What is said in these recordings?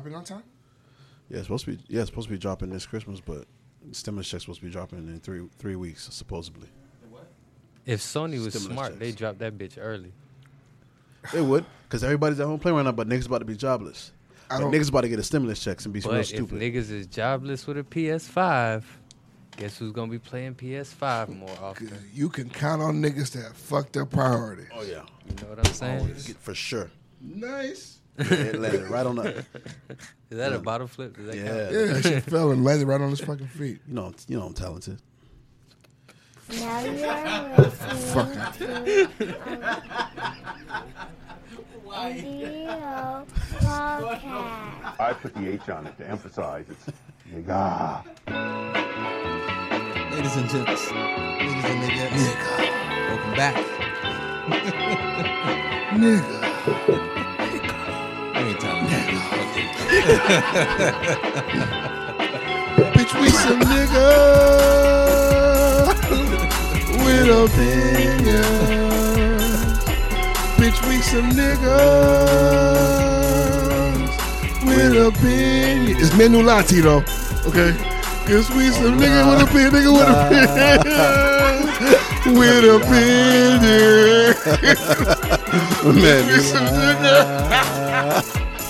dropping on time? Yeah, it's supposed to be dropping this Christmas, but stimulus check's supposed to be dropping in 3 weeks, supposedly. If Sony was Stimulus smart, checks. they dropped that bitch early. They would, because everybody's at home playing right now, but niggas about to be jobless. But niggas about to get a stimulus checks and be real But if stupid. niggas is jobless with a PS5, guess who's gonna be playing PS5 more often? You can count on niggas that fucked their priorities. Oh, yeah. You know what I'm saying? For sure. Nice. Yeah, it landed right on that. Is that a bottle flip? Does that count? Yeah, that shit fell and landed right on his fucking feet. You know I'm talented. Now you're listening to Radio Podcast. I put the H on it to emphasize it's nigga. Ladies and gents, welcome back. Nigga. I ain't telling you. Bitch, we some nigga with opinions. Bitch, we some niggas with opinions. It's Menulati though, okay? Cause we some nigga with opinions, with opinions. Man, We some nigga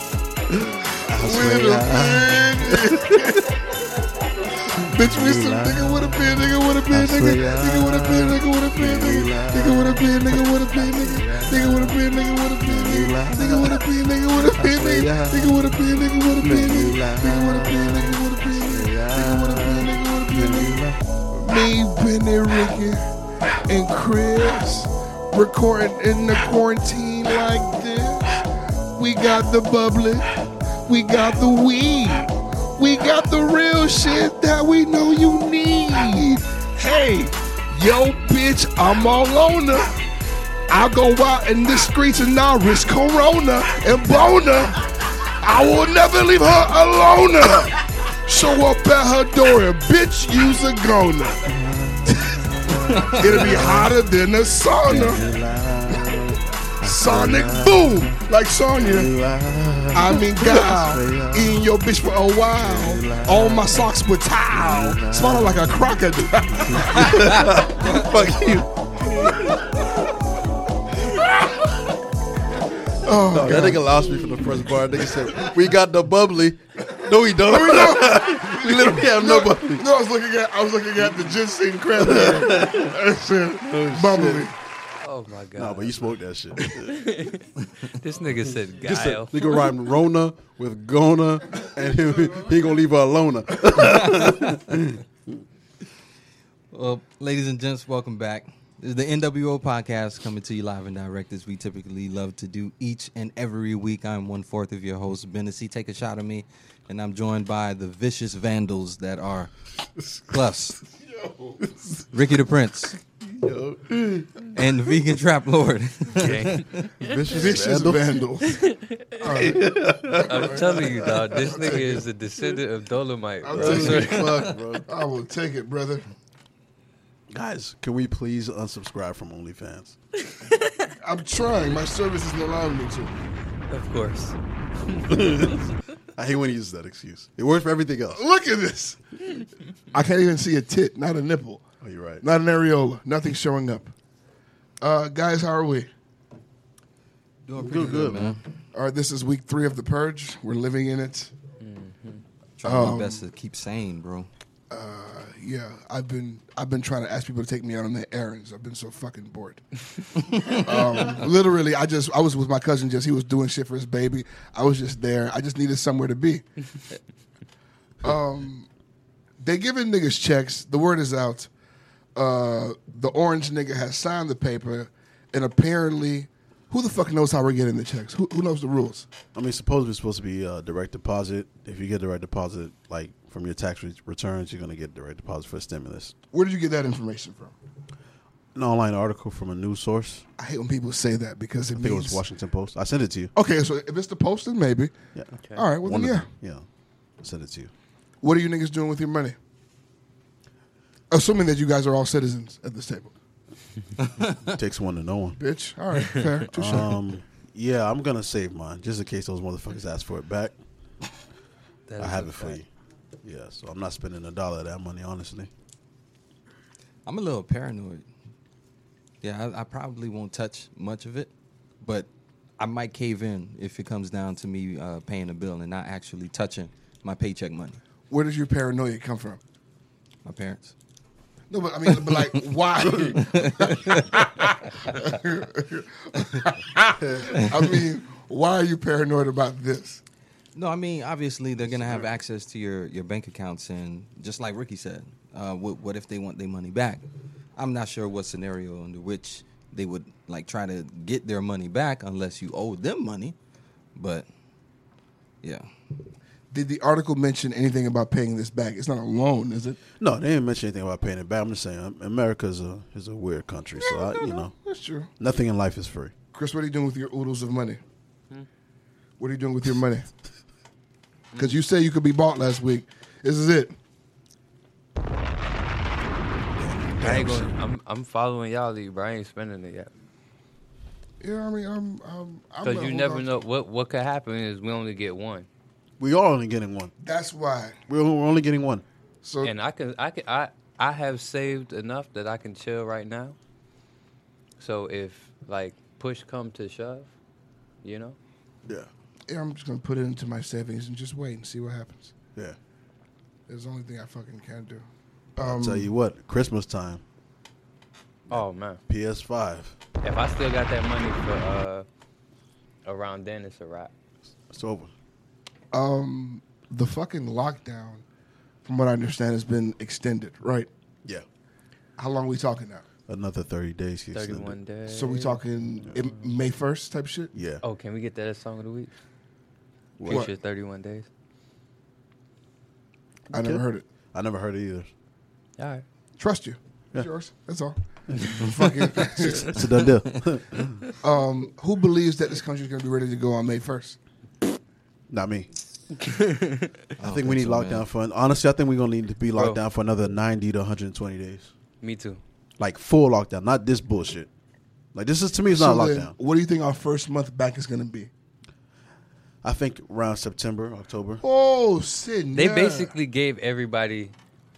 with opinions. Bitch, we some nigga with a pen, nigga with a pen, nigga with a pen, nigga with a pen, nigga with a pen, nigga with a pen, nigga with a pen, nigga with a pen, nigga with a pen, nigga with a pen, nigga with a pen, nigga with a pen, nigga with a pen, nigga with a pen, nigga with a pen, nigga with a pen. Me, Benny, Ricky, and Chris recording in the quarantine like this. We got the bubbly, we got the weed. We got the real shit that we know you need. Hey, yo, bitch, I'm all on her. I'll go out in the streets and I'll risk Corona and boner. I will never leave her alone. Show up at her door and bitch, use a goner. It'll be hotter than a sauna. Sonic boom, like Sonya. I mean, God, eating your bitch for a while. All my socks with towel, smelling like a crocodile. Fuck you. Oh, no, that nigga lost me from the first bar. Nigga said, "We got the bubbly." No, we don't. We literally have no bubbly. No, I was looking at the ginseng cranberry. That shit, bubbly. Oh my god! Nah, but you smoked that shit. This nigga said guile. Nigga rhyme Rona with Gona, and he gonna leave her alone. Well, ladies and gents, welcome back. This is the NWO podcast coming to you live and direct as we typically love to do each and every week. I'm 1/4 of your host, Bennessy. Take a shot of me, and I'm joined by the vicious vandals that are Plus, Ricky the Prince, and the Vegan Trap Lord. Vicious vandal. I'm telling you, dog. This nigga is a descendant of Dolomite, I'll bro. take it, fuck, bro. I will take it, brother. Guys, can we please unsubscribe from OnlyFans? I'm trying. My service isn't allowing me to. Of course. I hate when he uses that excuse. It works for everything else. Look at this. I can't even see a tit, not a nipple. Oh, you're right. Not an areola. Nothing showing up. Guys, how are we? Doing pretty good, man. All right, this is week 3 of The Purge. We're living in it. Trying my best to keep sane, bro. Yeah, I've been trying to ask people to take me out on their errands. I've been so fucking bored. Literally, I was with my cousin. He was doing shit for his baby. I was just there. I just needed somewhere to be. They giving niggas checks. The word is out. The orange nigga has signed the paper, and apparently, who the fuck knows how we're getting the checks? Who knows the rules? I mean, supposedly it's supposed to be direct deposit. If you get direct deposit, like from your tax returns, you're going to get direct deposit for stimulus. Where did you get that information from? An online article from a news source. I hate when people say that because I think it was Washington Post. I sent it to you. Okay, so if it's the Post, then maybe. Yeah. Okay. All right, well, then, yeah. Yeah. I sent it to you. What are you niggas doing with your money? Assuming that you guys are all citizens at this table. It takes one to know one. Bitch. All right, fair. Touche. Yeah, I'm going to save mine just in case those motherfuckers ask for it back. That I is have a it for fact. you. Yeah, so I'm not spending $1 of that money, honestly. I'm a little paranoid. Yeah, I probably won't touch much of it, but I might cave in if it comes down to me paying a bill and not actually touching my paycheck money. Where does your paranoia come from? My parents. No, but I mean, but like, why? I mean, why are you paranoid about this? No, I mean, obviously they're gonna have access to your bank accounts, and just like Ricky said, what if they want their money back? I'm not sure what scenario under which they would like try to get their money back unless you owe them money, but yeah. Did the article mention anything about paying this back? It's not a loan, is it? No, they didn't mention anything about paying it back. I'm just saying, America is a weird country, so you know, That's true. nothing in life is free. Chris, what are you doing with your oodles of money? What are you doing with your money? Because you say you could be bought last week. This is it. I ain't gonna, I'm following y'all lead, but I ain't spending it yet. Yeah, I mean, I'm Because gonna you hold never on. know what could happen is we only get one, We are only getting one. That's why. We're only getting one. So and I have saved enough that I can chill right now. So if like push come to shove, you know, Yeah, yeah, I'm just gonna put it into my savings and just wait and see what happens. yeah. It's the only thing I fucking can do. I'll tell you what, Christmas time, oh man, PS5. if I still got that money for around then, it's a wrap. It's over. The fucking lockdown, from what I understand, has been extended, right? Yeah, How long are we talking now? another 30 days. he 31 extended. days. So we talking May 1st type shit? Yeah. Oh, can we get that as song of the week? What? Future 31 days. I never heard it. I never heard it either. All right. Trust you. Yeah. It's yours. That's all. Fucking, It's a done deal. who believes that this country's going to be ready to go on May 1st? Not me. I don't think we need so, lockdown man. for. Honestly, I think we're gonna need to be locked Bro. down for another 90 to 120 days. Me too. Like full lockdown, not this bullshit. Like this is to me, it's not a then, lockdown. what do you think our first month back is going to be? I think around September, October. Oh, Sid. They yeah. basically gave everybody,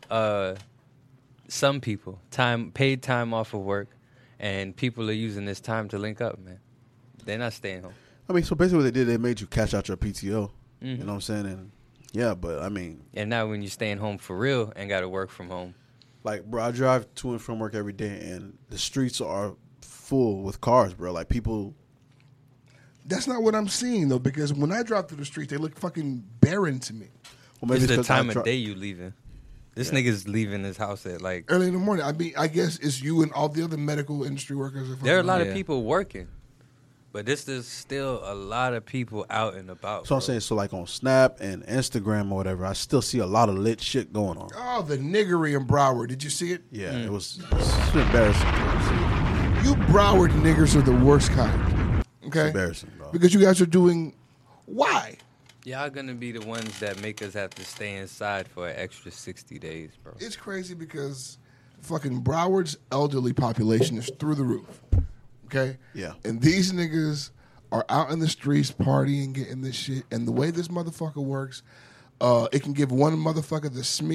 some people, paid time off of work, and people are using this time to link up, man. They're not staying home. I mean, so basically what they did, they made you cash out your PTO. Mhm. You know what I'm saying? And yeah, but I mean, And now when you're staying home for real and got to work from home, like, bro, I drive to and from work every day, and the streets are full with cars, bro. Like people. That's not what I'm seeing, though, because when I drive through the street, they look fucking barren to me. Well, it's the 'cause I time dri- of day you leaving. This Yeah. nigga's leaving his house at like. Early in the morning. I mean, I guess it's you and all the other medical industry workers. There are a lot Yeah. of people working, but there's still a lot of people out and about. So I'm bro. saying, so like on Snap and Instagram or whatever, I still see a lot of lit shit going on. Oh, the niggery in Broward. Did you see it? Yeah, it's embarrassing. You Broward niggers are the worst kind. Okay? It's embarrassing, bro. Because you guys are doing. Why? Y'all gonna be the ones that make us have to stay inside for an extra 60 days, bro. It's crazy because fucking Broward's elderly population is through the roof. Okay? Yeah. And these niggas are out in the streets partying, getting this shit. And the way this motherfucker works, it can give one motherfucker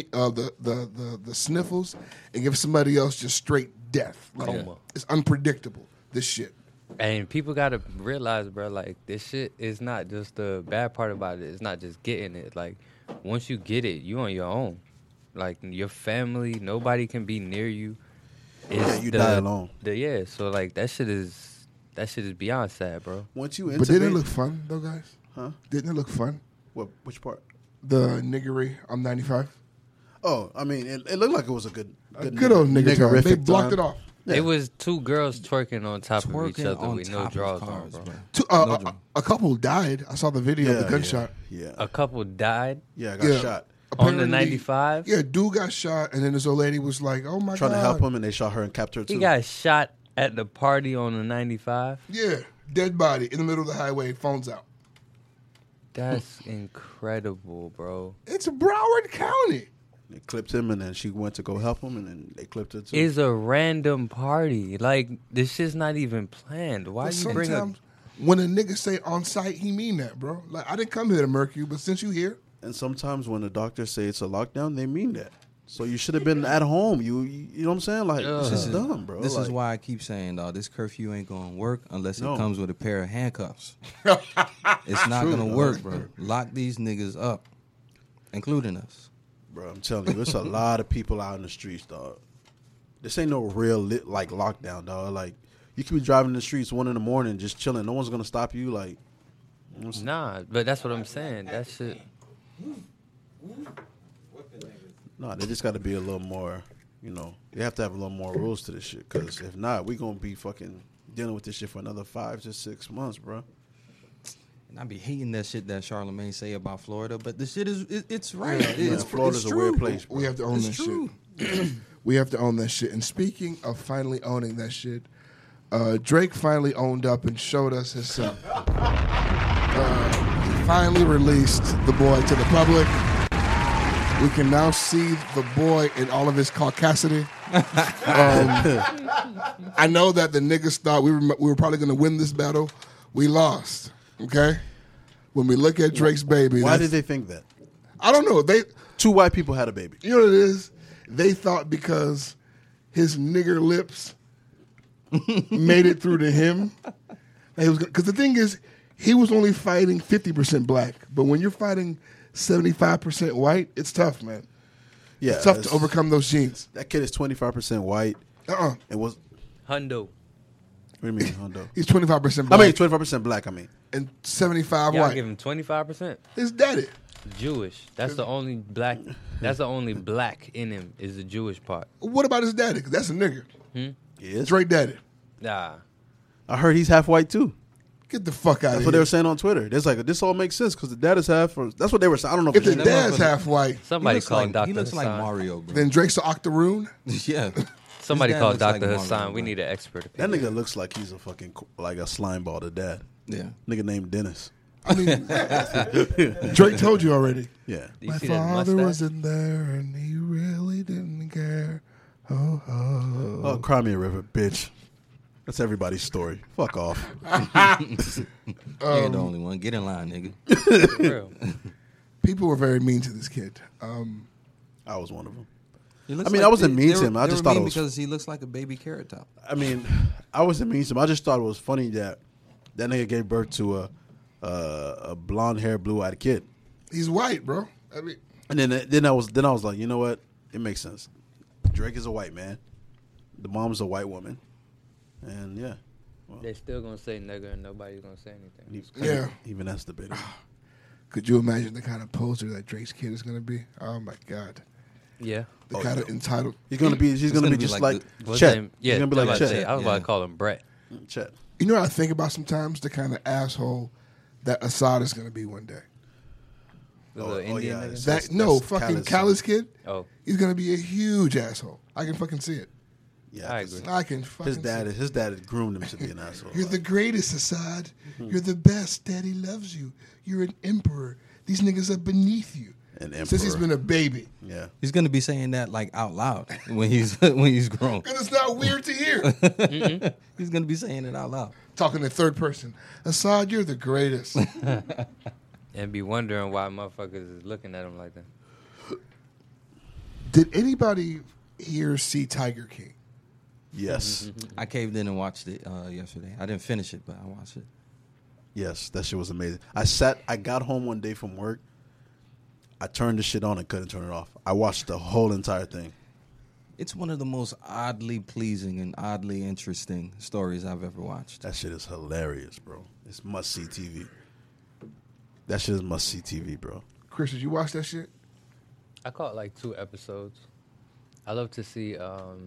the sniffles and give somebody else just straight death. Like, Coma. it's unpredictable, this shit. And people gotta realize, bro, like this shit is not just the bad part about it. It's not just getting it. Like once you get it, you on your own. Like your family, nobody can be near you. Yeah, you die alone. So like that shit is beyond sad, bro. Once you But didn't it intubate- look fun, though, guys? Huh? Didn't it look fun? Which part? The niggery on 95? Oh, I mean, it looked like it was a good Good old nigga time. They niggerific blocked time. it off. Yeah. It was two girls twerking on top of each Twerking other on with no top of drawers cars, on, bro. bro. No joke. A couple died. I saw the video of the Yeah, gunshot. Yeah, A couple died yeah, I got Yeah. shot. on the Apparently- 95. Yeah, dude got shot, and then this old lady was like, "Oh my Trying god!" to help him, and they shot her and capped her too. He got shot at the party on the 95. Yeah, dead body in the middle of the highway, phones out. That's incredible, bro. It's Broward County. They clipped him, and then she went to go help him, and then they clipped her too. It's a random party. Like this shit's not even planned. Why But you bring a? sometimes when a nigga say on site, he mean that, bro. Like I didn't come here to murk you, but since you here, And sometimes when the doctors say it's a lockdown, they mean that. So you should have been at home. You know what I'm saying? Like, this is dumb, bro. This like, is why I keep saying, dog, this curfew ain't going to work unless No. it comes with a pair of handcuffs. It's not going to work, bro. Lock these niggas up, including us. Bro, I'm telling you, there's a lot of people out in the streets, dog. This ain't no real like lockdown, dog. Like, you could be driving in the streets 1 a.m. just chilling. No one's gonna stop you. Like, you know what I'm saying? Nah, but that's what I'm saying. That shit. No, they just got to be a little more. You know, they have to have a little more rules to this shit. Because if not, we gonna be fucking dealing with this shit for another 5 to 6 months, bro. And I be hating that shit that Charlamagne say about Florida, but the shit it's right. Yeah, Florida's a weird place, bro. We have to own It's that true. shit. We have to own that shit. And speaking of finally owning that shit, Drake finally owned up and showed us his son. He finally released the boy to the public. We can now see the boy in all of his caucasity. I know that the niggas thought we were probably going to win this battle. We lost. Okay? When we look at Drake's baby. Why did they think that? I don't know. 2 white people had a baby. You know what it is? They thought because his nigger lips made it through to him. Because the thing is, he was only fighting 50% black. But when you're fighting 75% white, it's tough, man. Yeah, It's tough to overcome those genes. That kid is 25% white. And was Hundo. what do you mean, Hondo? He's 25% I black. mean, 25% black. I mean, and 75 Y'all white. give him 25%. His daddy. Jewish. That's the only black. That's the only black in him is the Jewish part. What about his daddy? 'Cause that's a nigger. he is. Drake daddy. Nah. I heard he's half white too. Get the fuck out That's of what they here. were saying on Twitter. There's like this all makes sense because the dad is half. Or, that's what they were saying. I don't know If it's the true. dad's half white, Somebody looks called like, Dr. He looks like Hassan. Mario, bro. then Drake's an octoroon. Yeah. Somebody His dad called looks like Dr. Mario, Hassan. We bro. need an expert That opinion. nigga looks like he's a fucking like a slime ball to dad. Yeah. Nigga named Dennis. I mean, Drake told you already. Yeah. Do you My see that father mustache? wasn't there and he really didn't care. Oh, oh. Oh, cry me a river, bitch. That's everybody's story. Fuck off. You ain't the only one. Get in line, nigga. For real. People were very mean to this kid. I was one of them. He looks I mean, I wasn't mean to him. I they just were thought it mean was- because he looks like a baby Carrot Top. I mean, I wasn't mean to him. I just thought it was funny that that nigga gave birth to a blonde hair, blue eyed kid. He's white, bro. I mean, And then I was like, you know what? It makes sense. Drake is a white man. The mom's a white woman. And yeah. They still gonna say nigga and nobody's gonna say anything. Yeah. Even that's debatable. could you imagine the kind of poser that Drake's kid is going to be? Oh my God. Yeah. The kind of entitled. He's gonna be just like What's Chet. his name? Yeah. He's gonna be like I was about to say, Chet. I was about to call him Brett. Chet. You know what I think about sometimes? The kind of asshole that Assad is going to be one day. The little Indian nigga? That That's no fucking Khaled's Khaled's kid. Oh. He's going to be a huge asshole. I can fucking see it. Yeah, I 'cause agree. I can fucking His dad had groomed him to be an asshole. You're the greatest, Assad. You're the best. Daddy loves you. You're an emperor. These niggas are beneath you. An Since he's emperor. been a baby. Yeah. He's gonna be saying that like out loud when he's grown. And it's not weird to hear. He's gonna be saying it out loud. Talking in third person. Assad, you're the greatest. And be wondering why motherfuckers is looking at him like that. Did anybody here see Tiger King? Yes. I caved in and watched it yesterday. I didn't finish it, but I watched it. Yes. That shit was amazing. I got home one day from work. I turned the shit on and couldn't turn it off. I watched the whole entire thing. It's one of the most oddly pleasing and oddly interesting stories I've ever watched. That shit is hilarious, bro. It's must see TV. That shit is must see TV, bro. Chris, did you watch that shit? I caught like 2 episodes. I love to see,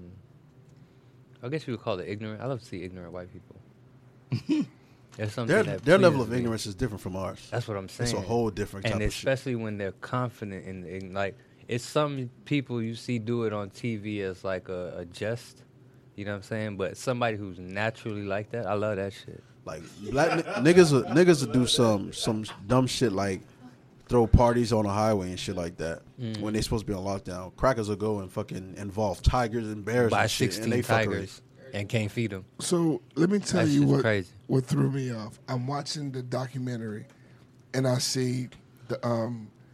I guess you would call it ignorant. I love to see ignorant white people. There's something that Their level pleases of me. ignorance is different from ours. That's what I'm saying. It's a whole different type and of shit. especially when they're confident in like it's some people you see do it on TV as like a jest. You know what I'm saying? But somebody who's naturally like that, I love that shit. Like black niggas will do some dumb shit like throw parties on the highway and shit like that when they supposed to be on lockdown. Crackers will go and fucking involve tigers and bears Buy and shit, 16 and they fuckery. tigers and can't feed them. So let me tell That you shit's crazy. what threw me off. I'm watching the documentary, and I see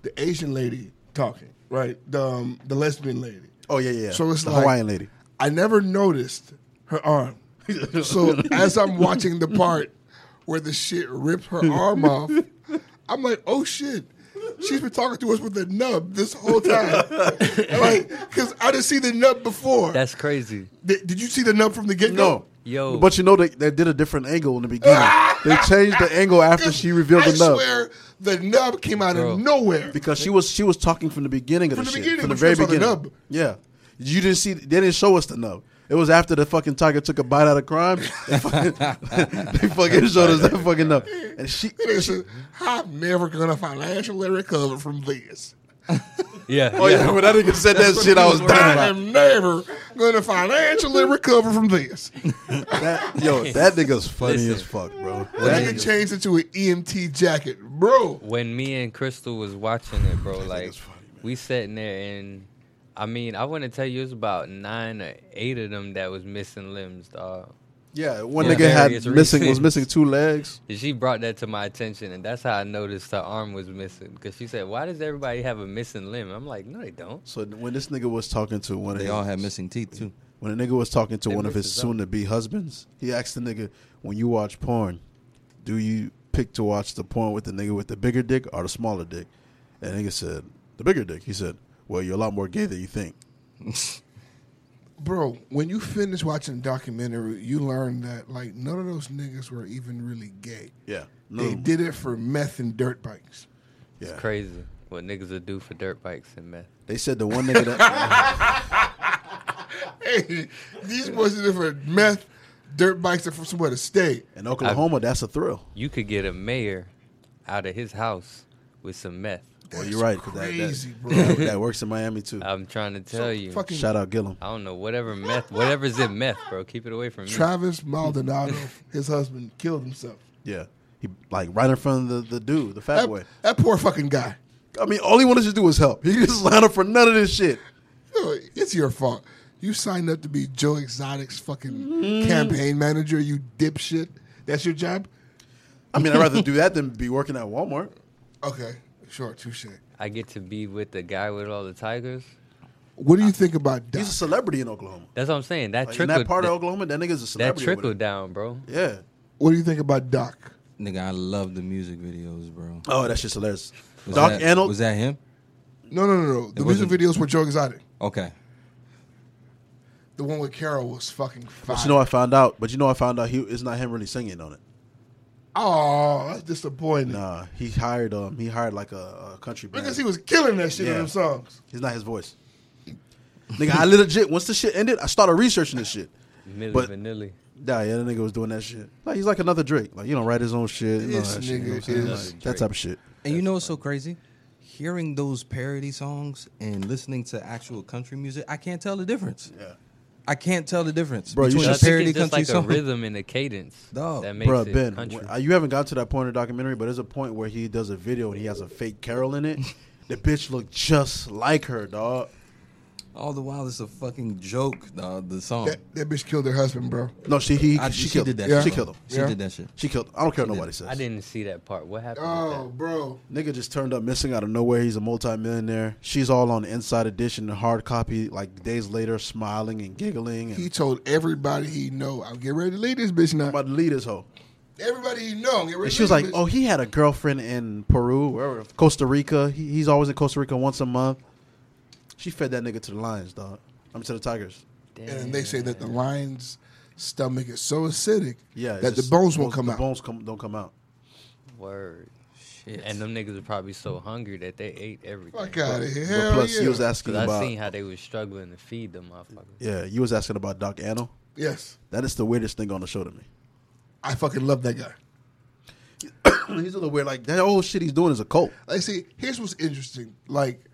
the Asian lady talking, right? The lesbian lady. Oh yeah. So it's the like Hawaiian lady. I never noticed her arm. So as I'm watching the part where the shit ripped her arm off, I'm like, oh shit. She's been talking to us with a nub this whole time. Like, because I didn't see the nub before. That's crazy. Did you see the nub from the get-go? No. Yo. But you know they did a different angle in the beginning. They changed the angle after she revealed the nub. I swear the nub came out Bro. of nowhere. Because she was talking from the beginning of From the the shit. beginning, From the but very you saw the beginning. nub. Yeah. You didn't see they didn't show us the nub. It was after the fucking tiger took a bite out of crime. They fucking showed us that fucking nub. And she They said, I'm never gonna financially recover from this. Yeah. Oh yeah, when that nigga said that shit, I was I dying. am never gonna financially recover from this. That nigga's funny Listen. as fuck, bro. That That nigga nigga- changed into an EMT jacket, bro. When me and Crystal was watching it, bro, like it's funny, man. we sitting there and I mean, I wouldn't tell you it was about 9 or 8 of them that was missing limbs, dog. Yeah, one For nigga had various was reasons. missing 2 legs. And she brought that to my attention, and that's how I noticed her arm was missing. Because she said, "Why does everybody have a missing limb?" I'm like, "No, they don't." So when this nigga was talking to one of They his, all had missing teeth too. when the nigga was talking to They one of his missed his arm. soon-to-be husbands, he asked the nigga, when you watch porn, do you pick to watch the porn with the nigga with the bigger dick or the smaller dick? And the nigga said, the bigger dick. He said, well, you're a lot more gay than you think. Bro, when you finish watching the documentary, you learn that like none of those niggas were even really gay. Yeah. They did it for meth and dirt bikes. Yeah. It's crazy what niggas would do for dirt bikes and meth. They said the one nigga that... Hey, these boys did it for meth, dirt bikes, and for somewhere to stay. in Oklahoma, that's a thrill. You could get a mayor out of his house with some meth. Well, you're right. 'cause Crazy, bro. that works in Miami, too. I'm trying to tell you. Fucking Shout out Gillum. I don't know, whatever's in meth, bro. Keep it away from me. Travis Maldonado, his husband, killed himself. Yeah. He like right in front of the dude, the fat boy. That poor fucking guy. I mean, all he wanted to do was help. He just signed up for none of this shit. Yo, it's your fault. You signed up to be Joe Exotic's fucking campaign manager, you dipshit. That's your job? I mean, I'd rather do that than be working at Walmart. Okay, sure, touche. I get to be with the guy with all the tigers. What do you think about Doc? He's a celebrity in Oklahoma. That's what I'm saying. That Like, in trickled. that part of Oklahoma, that nigga's a that celebrity. over trickled down, bro. there. Yeah. What do you think about Doc? Nigga, I love the music videos, bro. Oh, that shit's hilarious. Was Doc that, Antle. was that him? No. The music wasn't- videos were Joe Exotic. Okay. The one with Carol was fucking fire. But you know, I found out. It's not him really singing on it. Oh, that's disappointing. Nah, he hired like a country band. Because he was killing that shit in Yeah. them songs. He's not his voice. Nigga, I legit once the shit ended, I started researching this shit. Milli But- Vanilli. Yeah, that nigga was doing that shit. Like he's like another Drake. Like write his own shit. You know, This that shit, you know what I'm nigga saying? is Like, that type of shit. And you know what's so crazy? Hearing those parody songs and listening to actual country music, I can't tell the difference. Yeah. I can't tell the difference Bro, you between should- a I think parody it's just country like song. a rhythm and a cadence Dog. that makes Bro, it Ben, country. you haven't got to that point in the documentary, but there's a point where he does a video and he has a fake Carol in it. The bitch looked just like her, dog. All the while, it's a fucking joke, dog. The song. That bitch killed her husband, bro. No, she killed did that. him. shit. She killed him. She Yeah. did that shit. She killed him. I don't care what nobody says. I didn't see that part. What happened Oh, with bro. Nigga just turned up missing out of nowhere. He's a multimillionaire. She's all on the inside edition and hard copy, like days later, smiling and giggling. And He told everybody he know, I'm getting ready to leave this bitch now. I'm about to lead this hoe. Everybody he know, I'm getting ready And to she was leave like, this "Oh, he had a girlfriend in Peru, wherever, Costa Rica. He's always in Costa Rica once a month." She fed that nigga to the lions, dog. To the tigers. that? And then they say that the lion's stomach is so acidic Yeah, that the bones won't come out. The bones don't come out. Word. Shit. And them niggas were probably so hungry that they ate everything. Fuck out of here. But Hell plus, yeah. he was asking Because I about. seen how they was struggling to feed them motherfuckers. Yeah, you was asking about Doc Antle. Yes. That is the weirdest thing on the show to me. I fucking love that guy. He's a little weird. Like that whole shit he's doing is a cult. Like, see, here's what's interesting. Like,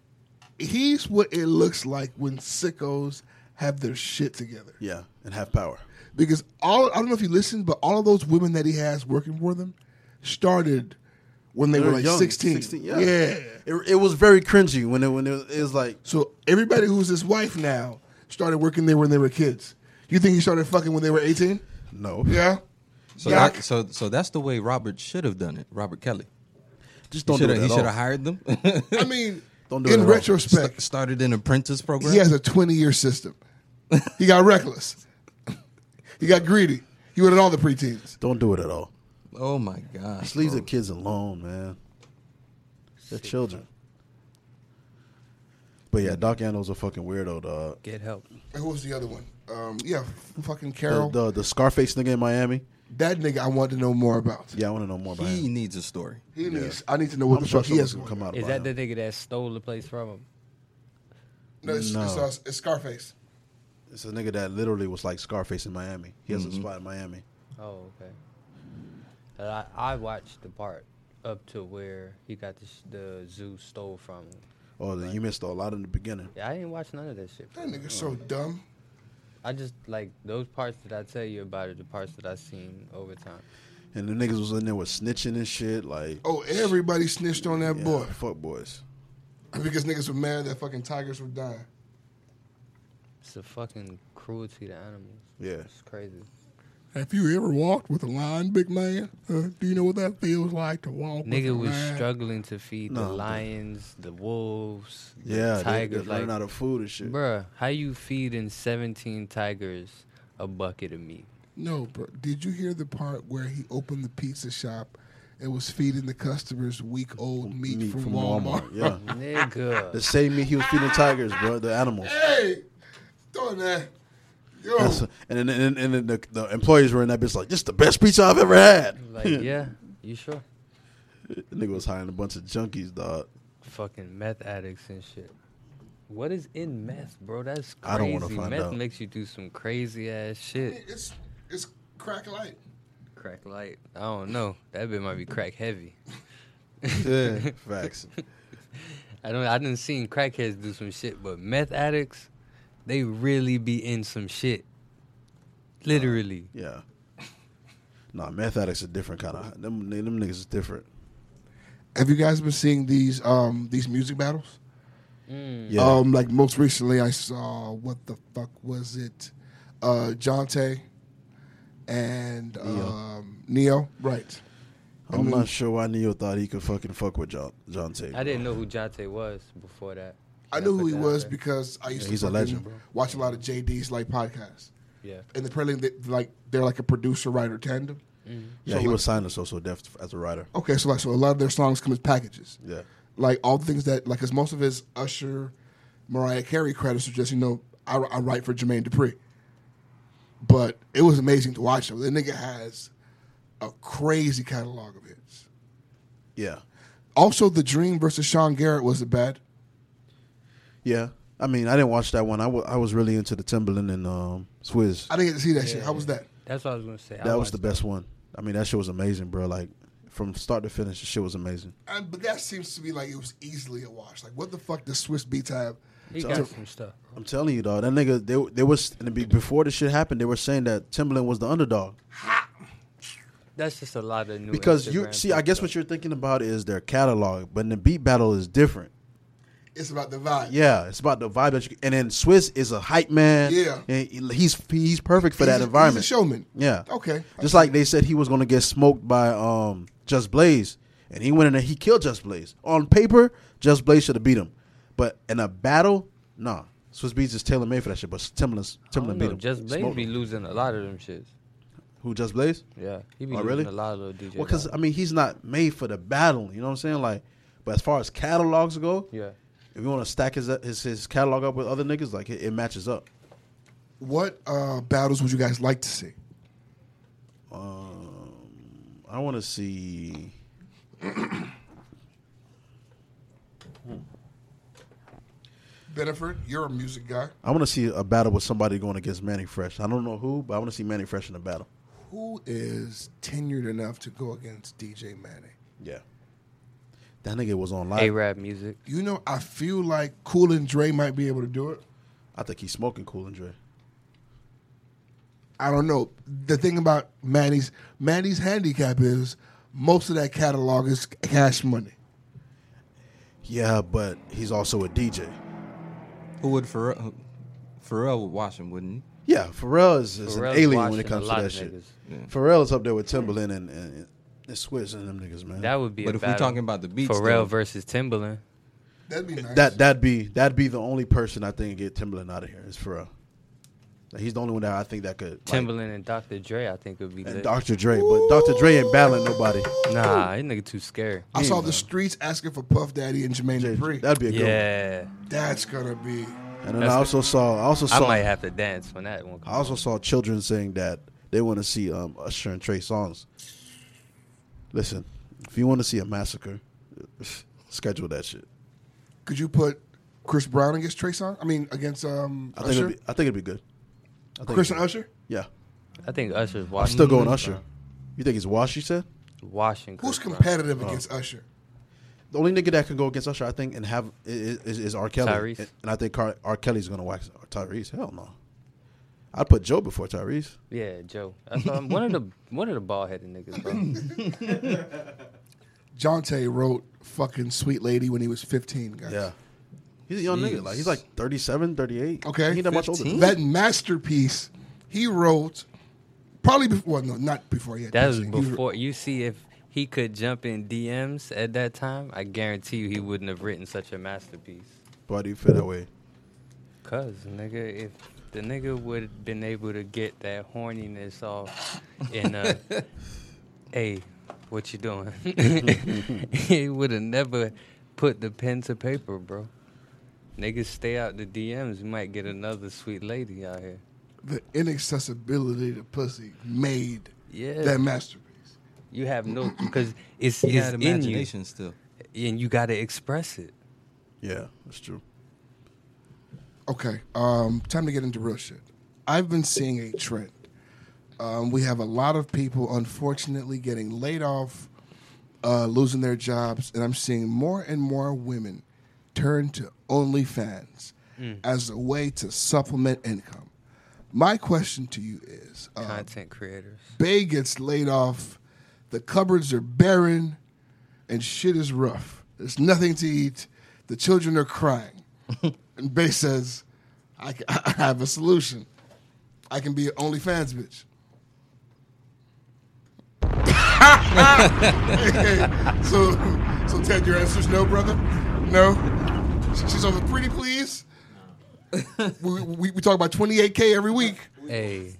he's what it looks like when sickos have their shit together. Yeah, and have power. Because I don't know if you listened, but all of those women that he has working for them started when they were like young, 16. yeah. Yeah. It was very cringy when it was like, So everybody who's his wife now started working there when they were kids. You think he started fucking when they were 18? no. Yeah. So, Yeah. so that's the way Robert should have done it. Robert Kelly. Just don't do it He at should have all. hired them. I mean, Don't do it in at all. retrospect, Started an apprentice program. he has a 20-year system. He got reckless. He got greedy. He wanted all the preteens. Don't do it at all. Oh my gosh. Just leave the kids alone, man. They're children. But yeah, Doc Ando's a fucking weirdo, dog. Get help. And who was the other one? Fucking Carol. The Scarface nigga in Miami. That nigga I want to know more about. Yeah, I want to know more about He him. needs a story. He needs. I need to know what I'm the sure fuck he has something's going gonna on. come out Is about that him. the nigga that stole the place from him? No, it's Scarface. It's a nigga that literally was like Scarface in Miami. He has a spot in Miami. Oh, okay. I watched the part up to where he got the zoo stole from him. Oh, then you missed a lot in the beginning. Yeah, I didn't watch none of that shit. That nigga's so dumb. I just like those parts that I tell you about it, the parts that I seen over time. And the niggas was in there with snitching and shit. Like, Oh, everybody snitched on that yeah, boy fuck boys. because niggas were mad that fucking tigers were dying. It's a fucking cruelty to animals. Yeah. It's crazy. Have you ever walked with a lion, big man? Do you know what that feels like to walk with a Nigga was lion? struggling to feed No, the bro. lions, the wolves, Yeah, the tigers. they're running out of food and shit. Bruh, how you feeding 17 tigers a bucket of meat? No, bro. Did you hear the part where he opened the pizza shop and was feeding the customers week-old meat, from Walmart? Yeah. Nigga. The same meat he was feeding tigers, bro. The animals. Hey, doing that. Yo, And then the employees were in that bitch like, this is the best pizza I've ever had. Like, yeah, you sure? The nigga was hiring a bunch of junkies, dog. Fucking meth addicts and shit. What is in meth, bro? That's crazy. I don't wanna find meth out. makes you do some crazy ass shit. it's crack light. Crack light. I don't know. That bit might be crack heavy. Yeah, facts. I didn't seen crackheads do some shit, but meth addicts, they really be in some shit. Literally. Yeah. Nah, meth addicts are different kind of. Them niggas is different. Have you guys been seeing these music battles? Yeah. Like most recently, I saw what the fuck was it? Jonte and Neo. Right. I'm not sure why Neo thought he could fucking fuck with John Tate. I didn't know who Jonte was before that. I knew who he was because I used to he's a fucking legend, bro. watch a lot of JD's like podcasts. Yeah. And apparently they're like a producer writer tandem. Yeah, So he like- was signed to So Def as a writer. Okay, so a lot of their songs come as packages. Yeah. Like all the things that because most of his Usher, Mariah Carey credits are just I write for Jermaine Dupri. But it was amazing to watch him. The nigga has a crazy catalog of hits. Yeah. Also, The Dream versus Sean Garrett wasn't bad. Yeah. I mean, I didn't watch that one. I was really into the Timberland and Swizz. I didn't get to see that shit. How was that? That's what I was gonna say. That was the best one. I mean, that shit was amazing, bro. Like, from start to finish, the shit was amazing. But that seems to be like it was easily a wash. Like, what the fuck does Swiss Beats have? He got some stuff. I'm telling you, dog. That nigga, they was before this shit happened. They were saying that Timberland was the underdog That's just a lot of new. because you Instagram see. I guess stuff. what you're thinking about is their catalog, but in the beat battle is different. It's about the vibe. Yeah, it's about the vibe that you. And then Swizz is a hype man. Yeah. and he's perfect for that environment. He's a showman. Yeah. Okay. Just like they said he was going to get smoked by Just Blaze, and he went in there, he killed Just Blaze. On paper, Just Blaze should have beat him, but in a battle, nah. Swizz Beatz is tailor made for that shit, but Timberland beat him. Just Blaze Smoked be him. losing a lot of them shits. Who, Just Blaze? Yeah, he be Oh, losing really? a lot of little DJ. Well, because battles. I mean, he's not made for the battle. You know what I'm saying? Like, but as far as catalogs go, yeah, if you want to stack his catalog up with other niggas, like it matches up. What battles would you guys like to see? I want to see. Beneford, you're a music guy. I want to see a battle with somebody going against Manny Fresh. I don't know who, but I want to see Manny Fresh in a battle. Who is tenured enough to go against DJ Manny? Yeah. That nigga was on live. A-Rap music. You know, I feel like Cool and Dre might be able to do it. I think he's smoking Cool and Dre. I don't know. The thing about Manny's handicap is most of that catalog is cash money. Yeah, but he's also a DJ. Who would Pharrell would watch him, wouldn't Yeah, Pharrell is an Pharrell's alien when it watching comes a to lot that of shit. niggas. he? Yeah. Pharrell is up there with Timberland and It's Swizz and them niggas, man. That would be But a if we're battle. talking about the beats, Pharrell though, versus Timbaland. That'd be nice. that'd be the only person I think get Timbaland out of here. Is Pharrell. Like, he's the only one that I think that could. Like, Timbaland and Dr. Dre, I think would be and lit. Dr. Dre, but Dr. Dre ain't battling nobody. Nah, that nigga too scared. I saw the streets asking for Puff Daddy and Jermaine Dupri. That'd be a good one. Yeah, That's gonna be. And then That's I also I saw might have to dance when that one I comes. also saw children saying that they want to see Usher and Trey Songz. Listen, if you want to see a massacre, schedule that shit. Could you put Chris Brown against Trey Songz? I mean, against I think Usher. it'd be good. I think Chris it'd and be- Usher. Yeah, I think Usher's I'm washing. still going Usher. You think it's Wash? You said Washing. Who's Chris Brown. competitive against Usher? the only nigga that can go against Usher, I think, and have is R. Kelly. Tyrese. And I think R. Kelly's gonna wax Tyrese. Hell no. I'd put Joe before Tyrese. Yeah, Joe. That's one of the bald headed niggas, bro. Jonte wrote "Fucking Sweet Lady" when he was 15. Guys. Yeah. He's a young nigga. Like, he's like 37, 38. Okay. He ain't that much older. 15? That masterpiece he wrote probably before. Well, no, not before he had. That was Pepsi. He before. You see, if he could jump in DMs at that time, I guarantee you he wouldn't have written such a masterpiece. Why do you feel that way? Cause nigga, if the nigga would have been able to get that horniness off in hey, what you doing? He would have never put the pen to paper, bro. Niggas stay out the DMs, you might get another sweet lady out here. the inaccessibility to pussy made Yeah. that masterpiece. You have no, because it's he had in you, imagination still. and you gotta express it. Yeah, that's true. Okay, time to get into real shit. I've been seeing a trend. We have a lot of people, unfortunately, getting laid off, losing their jobs, and I'm seeing more and more women turn to OnlyFans as a way to supplement income. My question to you is, Content creators. Bae gets laid off, the cupboards are barren, and shit is rough. There's nothing to eat. The children are crying. And Bae says, I have a solution. I can be an OnlyFans bitch. So Ted, your answer's no, brother? No? She's on the pretty please? We talk about 28K every week. Hey.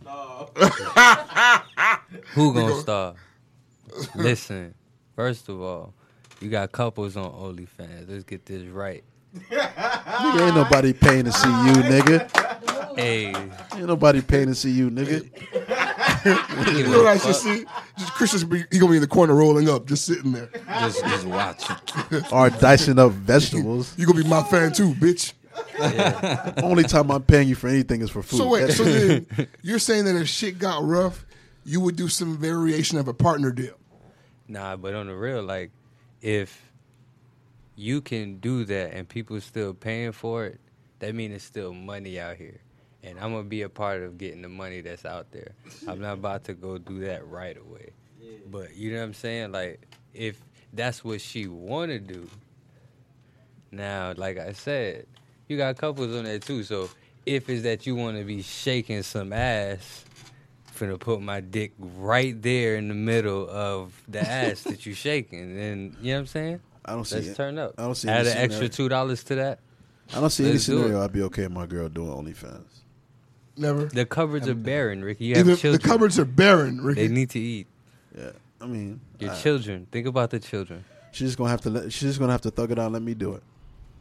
Who gonna starve? Listen, first of all, you got couples on OnlyFans. Let's get this right. Nigga, ain't nobody paying to see you, nigga. Hey, Ain't nobody paying to see you, nigga. You know what I should see? Just Christian's he gonna be in the corner rolling up, just sitting there. Just watch. Or dicing up vegetables. You gonna be my fan too, bitch. Only time I'm paying you for anything is for food. So wait, so then you're saying that if shit got rough, you would do some variation of a partner deal. nah, but on the real, like, if you can do that and people still paying for it, that means it's still money out here. And I'm going to be a part of getting the money that's out there. I'm not about to go do that right away. But you know what I'm saying? Like, if that's what she want to do, now, like I said, you got couples on there too. So if it's that you want to be shaking some ass, finna put my dick right there in the middle of the ass that you shaking, then you know what I'm saying? I don't see Let's it. turn up. I don't see Add any an extra scenario. $2 to that. I don't see any Let's do scenario it. I'd be okay with my girl doing OnlyFans. Never. The cupboards are barren, Ricky. You have Even children. the cupboards are barren, Ricky. They need to eat. Yeah, I mean, Your children. Think about the children. she's just gonna have to. She's just gonna have to thug it out and let me do it.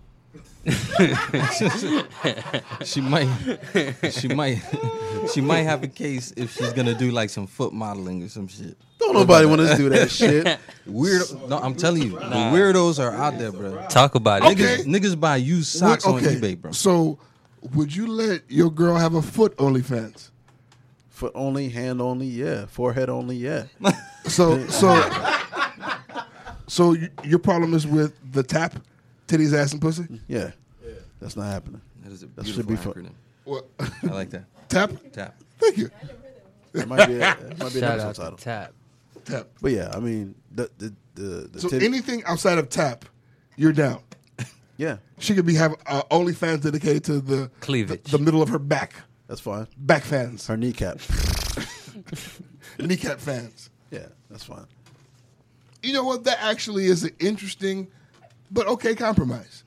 She might have a case if she's gonna do like some foot modeling or some shit. Don't nobody want to do that shit. Weird. No, I'm telling you, the weirdos are out there, bro. Talk about it. Okay. Niggas buy used socks on Okay, eBay, bro. So would you let your girl have a foot OnlyFans? Foot only, hand only, yeah. Forehead only, yeah. So your problem is with the tap, titties, ass, and pussy? Yeah. That's not happening. That is a That should be beautiful fun. acronym. What? I like that. Tap? Tap. Thank you. It might be, it might be an Shout episode out to title. Tap. Tap. But yeah, I mean, the So titty- anything outside of tap, you're down. yeah, She could have OnlyFans dedicated to the Cleavage. the middle of her back. that's fine. Back fans. Her kneecap. Kneecap fans. Yeah, that's fine. You know what? That actually is an interesting, but okay compromise.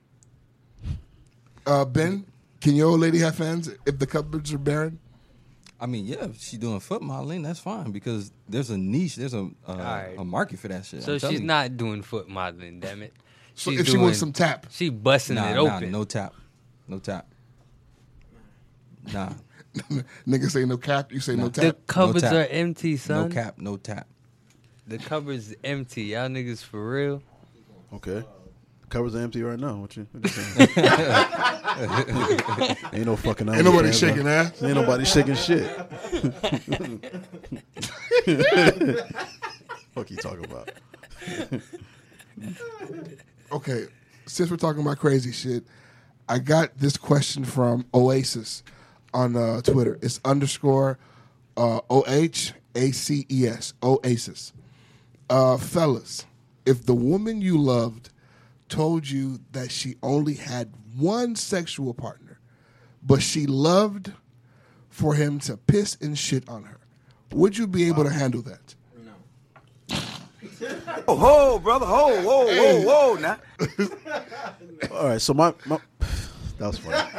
Ben, can your old lady have fans if the cupboards are barren? I mean, yeah, if she's doing foot modeling, that's fine because there's a niche, there's a market for that shit. So she's not doing foot modeling, damn it. So She's if she wants some tap, she busting it open. no tap. Nah, nigga say no cap, you say no The tap. cupboards tap. are empty, son. no cap, no tap. The cupboard's empty. Y'all niggas for real. Okay. Covers are empty right now. What you saying? Ain't no fucking. Ain't nobody OnlyFans, shaking bro. ass. Ain't nobody shaking shit. Fuck you talking about? Okay, since we're talking about crazy shit, I got this question from Oasis on Twitter. It's _ OHACES. Oasis. Fellas, if the woman you loved told you that she only had one sexual partner, but she loved for him to piss and shit on her, would you be able to handle that? Oh, ho, brother, whoa, now. All right. So my that was funny.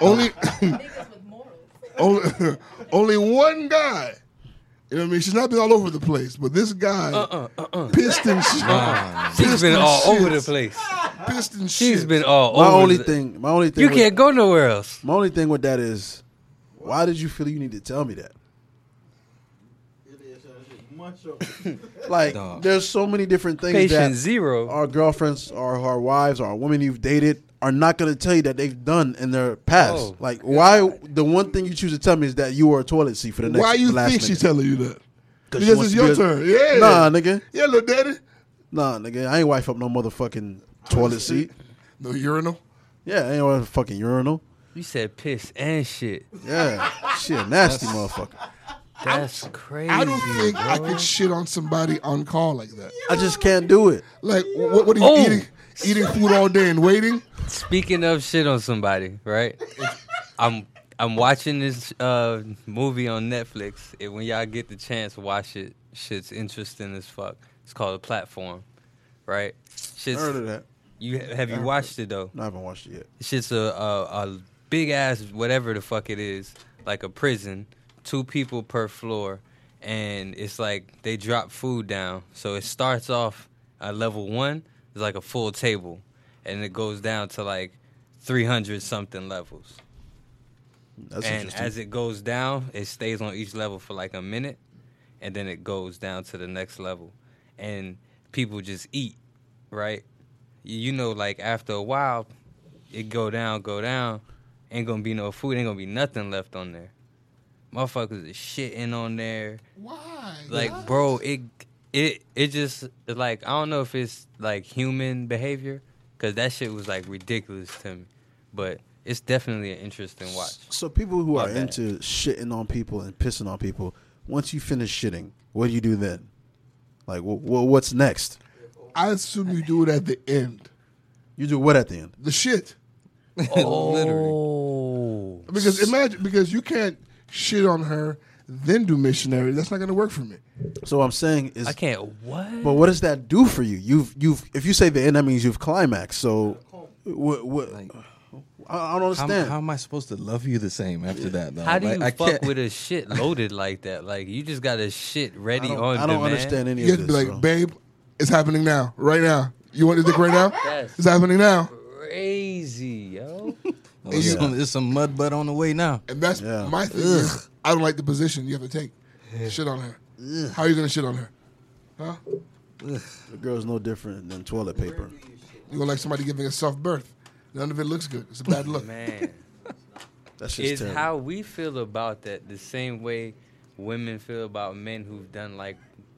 Only one guy. You know what I mean? She's not been all over the place, but this guy pissed and shit. She's been all over the place. Pissed and shit. She's been all My over. only the- thing. You can't go nowhere else. My only thing with that is, why did you feel you need to tell me that? Like, Dog. there's so many different things Patient that zero. our girlfriends or our wives or women you've dated are not going to tell you that they've done in their past. Oh. Like, why? The one thing you choose to tell me is that you were a toilet seat for the next. Why you last think nigga. she's telling you that? 'Cause she Because wants it's to your be a- turn. Yeah. Nah, nigga. Yeah, little daddy. Nah, nigga. I ain't wife up no motherfucking toilet seat. No urinal. Yeah, I ain't wife a fucking urinal. You said piss and shit. Yeah, she a nasty motherfucker. That's crazy. I don't think I bro. could shit on somebody on call like that. I just can't do it. Like, what are you Oh. eating food all day and waiting? Speaking of shit on somebody, right? I'm watching this movie on Netflix. When y'all get the chance, watch it. Shit's interesting as fuck. It's called The Platform, right? Shit's, Heard of that? have you watched it though? No, I haven't watched it yet. Shit's a big ass whatever the fuck it is, like a prison, 2 people per floor, and it's like they drop food down. So it starts off at level 1, it's like a full table, and it goes down to like 300 something levels. That's And interesting. as it goes down, it stays on each level for like a minute, and then it goes down to the next level. And people just eat, right? You know, like after a while, it go down, ain't gonna be no food, ain't gonna be nothing left on there. Motherfuckers is shitting on there. Why? Like, bro, it just, like, I don't know if it's like human behavior, because that shit was like ridiculous to me. But it's definitely an interesting watch. So people who My are bad. into shitting on people and pissing on people, once you finish shitting, what do you do then? Like, what's next? I assume you do it at the end. You do what at the end? The shit. Literally. Oh. Because you can't shit on her, then do missionary. That's not going to work for me. So what I'm saying is, I can't, what? but what does that do for you? You've if you say the end, that means you've climaxed. So what? Like, I don't understand. how am I supposed to love you the same after that, though? How do you Like, I fuck can't- with a shit loaded like that? Like, you just got a shit ready on I don't demand? understand any You of have to this. be like, so. babe, it's happening now, right now. You want the dick right now? That's It's happening now. crazy, yo. Oh, there's some mud butt on the way now. And that's Yeah. my thing. Is, I don't like the position you have to take. Shit on her. How are you going to shit on her? Huh? The girl's no different than toilet paper. You going to like somebody giving a soft birth. None of it looks good. It's a bad look. Man. That's just Is terrible. how we feel about that the same way women feel about men who've done, like,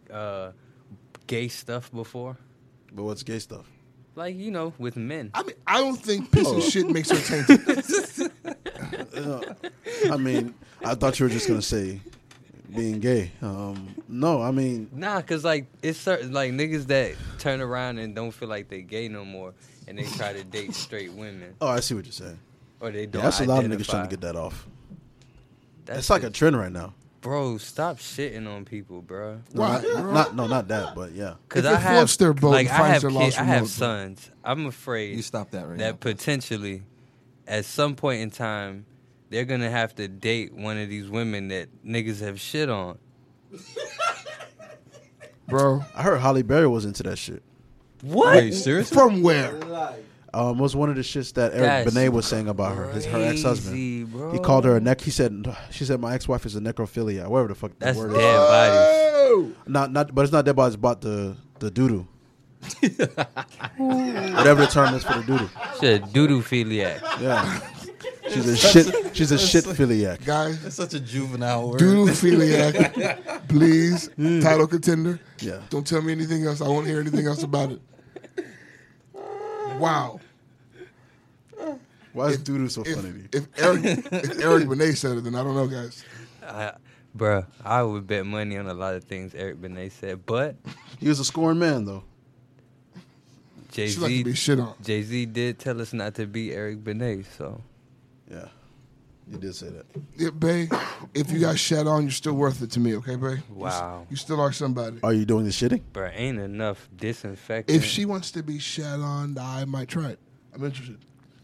gay stuff before? But what's gay stuff? Like, you know, with men. I mean, I don't think piss and shit makes her tainted. I mean, I thought you were just gonna say being gay. No, I mean, Nah, because, like, it's certain, like, niggas that turn around and don't feel like they gay no more, and they try to date straight women. oh, I see what you're saying. Or they Yeah, don't that's a lot of niggas identify. trying to get that off. That's It's like a just- trend right now. Bro, stop shitting on people, bro. Why? Not that, but yeah. Because If I it have, floats their boat like, and I finds have their lost I have remote, bro. sons. I'm afraid You stop that right that now. potentially, at some point in time, they're gonna have to date one of these women that niggas have shit on. Bro, I heard Halle Berry was into that shit. What? Are you serious? from where? Was one of the shits that Eric That's Benet was saying about her, her ex-husband. crazy, bro. He called her she said my ex-wife is a necrophilia, whatever the fuck That's the word dead bodies. is. But it's not dead bodies, but the doo-doo. Whatever the term is for the doo-doo. Shit, doo-doo-philiac. Yeah. She's a shit philiac. Guys, That's such a juvenile word. doodle-philiac, please, title contender. Yeah. Don't tell me anything else. I won't hear anything else about it. Wow. Why is doo-doo so funny to you? If Eric Benet said it, then I don't know, guys. Bruh, I would bet money on a lot of things Eric Benet said, but He was a scoring man, though. She like to be shit on. Jay-Z did tell us not to be Eric Benet, so. Yeah. You did say that. Yeah, Bay, if you got shat on, you're still worth it to me, okay, Bay? Wow. You still are somebody. Are you doing the shitting? Bruh, ain't enough disinfectant. If she wants to be shat on, I might try it. I'm interested.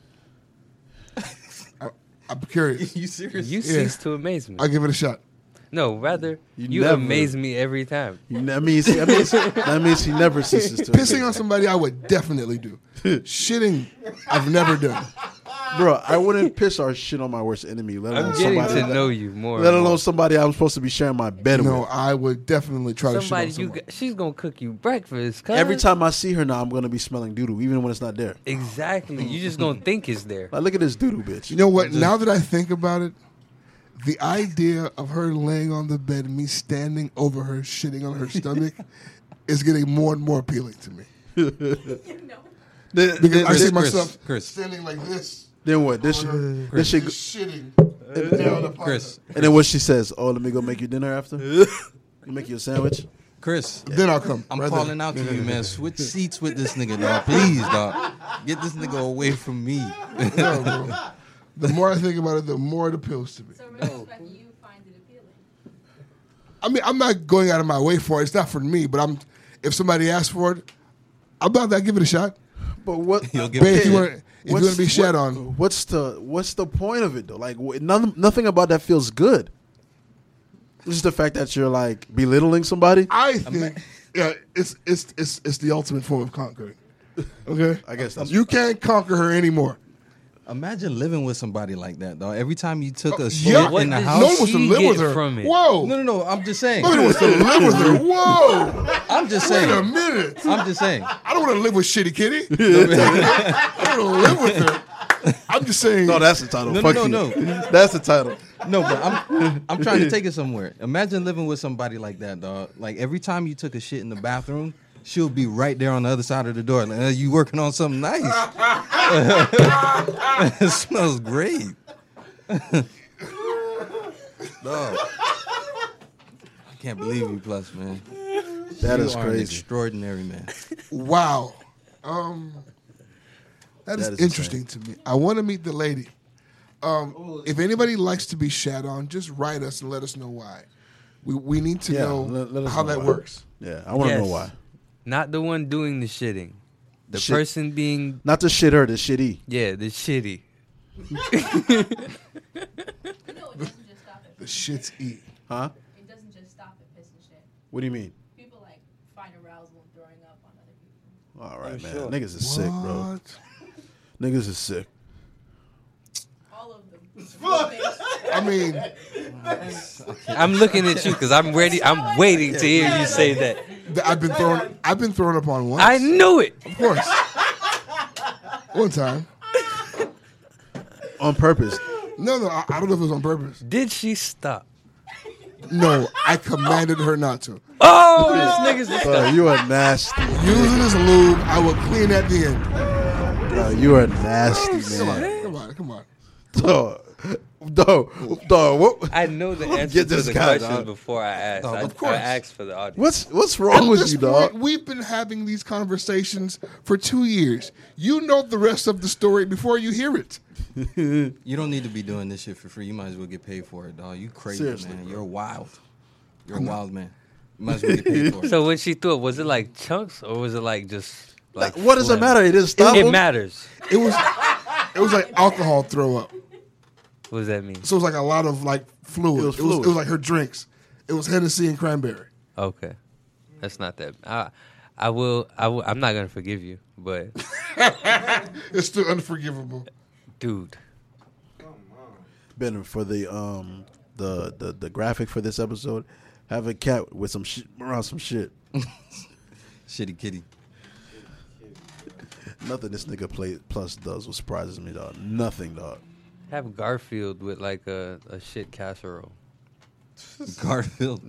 I'm curious. You serious? You Yeah. cease to amaze me. I'll give it a shot. No, rather, you never- amaze me every time. That means he never ceases to. Pissing on somebody, I would definitely do. Shitting, I've never done. Bro, I wouldn't piss or shit on my worst enemy, let alone I'm getting somebody. to know you more. Let and alone more. somebody I'm supposed to be sharing my bed No, with. I would definitely try Somebody to shit on someone. she's gonna cook you breakfast. Cuz. Every time I see her now, I'm gonna be smelling doo-doo, even when it's not there. Exactly. You just gonna think it's there. Like, look at this doo-doo bitch. You know what? Now that I think about it, the idea of her laying on the bed and me standing over her, shitting on her stomach, is getting more and more appealing to me. Because I see myself Chris. standing like this. Then what? This on her, this shit, just shitting down upon Chris. and then what she says? Oh, let me go make you dinner after. You make you a sandwich. Chris. her. Then I'll come. I'm right calling out to you, man. Switch seats with this nigga, dog. Please, dog. Get this nigga away from me. there. No, bro. The more I think about it, the more it appeals to me. So, in retrospect, you find it appealing. I mean, I'm not going out of my way for it. It's not for me, but if somebody asks for it, I'm about to give it a shot. But what? He'll give Babe, it if you to want to be shat on, What's the point of it though? Like, nothing about that feels good. It's just the fact that you're like belittling somebody. I think it's the ultimate form of conquering. Okay, I guess that's you can't conquer her anymore. Imagine living with somebody like that, dog. Every time you took a shit Yeah, in the did house. no one wants to she live get with her. from it? Whoa, No, I'm just saying. nobody wants to live with her. Whoa, I'm just wait a saying. minute. I'm just saying. I don't want to live with Shitty Kitty. I don't want to live with her. I'm just saying. no, that's the title. No, Fuck no, you. no. That's the title. No, but I'm trying to take it somewhere. Imagine living with somebody like that, dog. Like every time you took a shit in the bathroom, she'll be right there on the other side of the door. Like, you working on something nice? It smells great. Dog. I can't believe you, plus, man. That You is are an crazy. extraordinary man. Wow. That is is interesting to me. I want to meet the lady. If anybody likes to be shat on, just write us and let us know why. We need to Yeah, know let us how know that why. works. Yeah, I want to know Yes. why. Not the one doing the shitting. The Shit. person being, Not the shit her, the shitty. yeah, the shitty. You know, it doesn't just stop at The shit's E. Huh? It doesn't just stop at piss and shit. What do you mean? People like find arousal in throwing up on other people. All right, man. Niggas is sick, bro. What? Niggas is sick. All of them. I mean, I'm looking at you because I'm ready. I'm waiting to hear you say that. I've been thrown upon once. I knew it. Of course. One time. On purpose. No, I don't know if it was on purpose. Did she stop? No, I commanded her not to. Oh, this nigga's Bro, you are nasty. Using this lube, I will clean at the end. Bro, you are nasty, man. Come on. Dog, what? I know the answer Get to this the guy, questions dog. before I asked. Dog, I, of course. I asked for the audience. What's wrong At with this you, dog? point, we've been having these conversations for 2 years. You know the rest of the story before you hear it. You don't need to be doing this shit for free. You might as well get paid for it, dog. You crazy, Seriously, man. bro. You're wild. You're a wild man. You might as well get paid for it. So when she threw it, was it like chunks or was it like just like What does it phlegm? matter? It didn't stop It him. matters. It was like alcohol throw up. What does that mean? So it was like a lot of like fluid. It was It fluid. was like her drinks. It was Hennessy and cranberry. Okay, that's not that. I'm not gonna forgive you, but It's still unforgivable. dude, Ben, for the graphic for this episode, have a cat with some shit around some shit. Shitty kitty. Nothing this nigga play plus does what surprises me, dog. Nothing, dog. have Garfield with like a shit casserole. Garfield.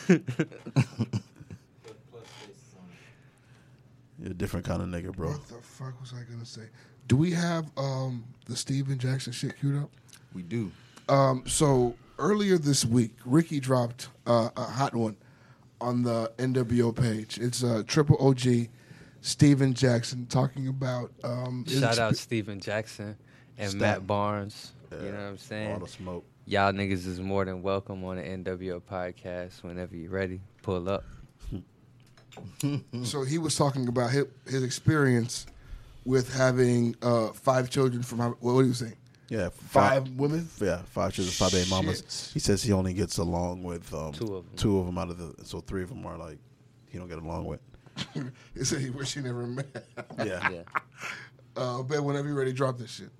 You're a different kind of nigga, bro. What the fuck was I gonna say? Do we have the Steven Jackson shit queued up? We do. So earlier this week, Ricky dropped a hot one on the NWO page. It's Triple OG, Steven Jackson talking about. Shout out Steven Jackson and Stop. Matt Barnes. You know what I'm saying? All the smoke. Y'all niggas is more than welcome on the NWO podcast whenever you're ready. Pull up. So he was talking about his experience with having 5 children from what did he say? Yeah, 5 women. Yeah, 5 children, 5 baby mamas. Shit. He says he only gets along with 2 of them. 2 of them out of so 3 of them are like he don't get along with. He said he wish he never met. Yeah. Yeah. Ben, whenever you're ready, drop this shit.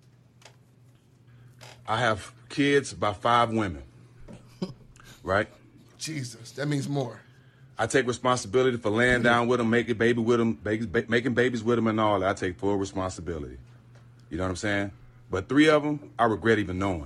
I have kids by 5 women, right? Jesus, that means more. I take responsibility for laying down with them, making baby with them, making babies with them, and all that. I take full responsibility. You know what I'm saying? But 3 of them, I regret even knowing.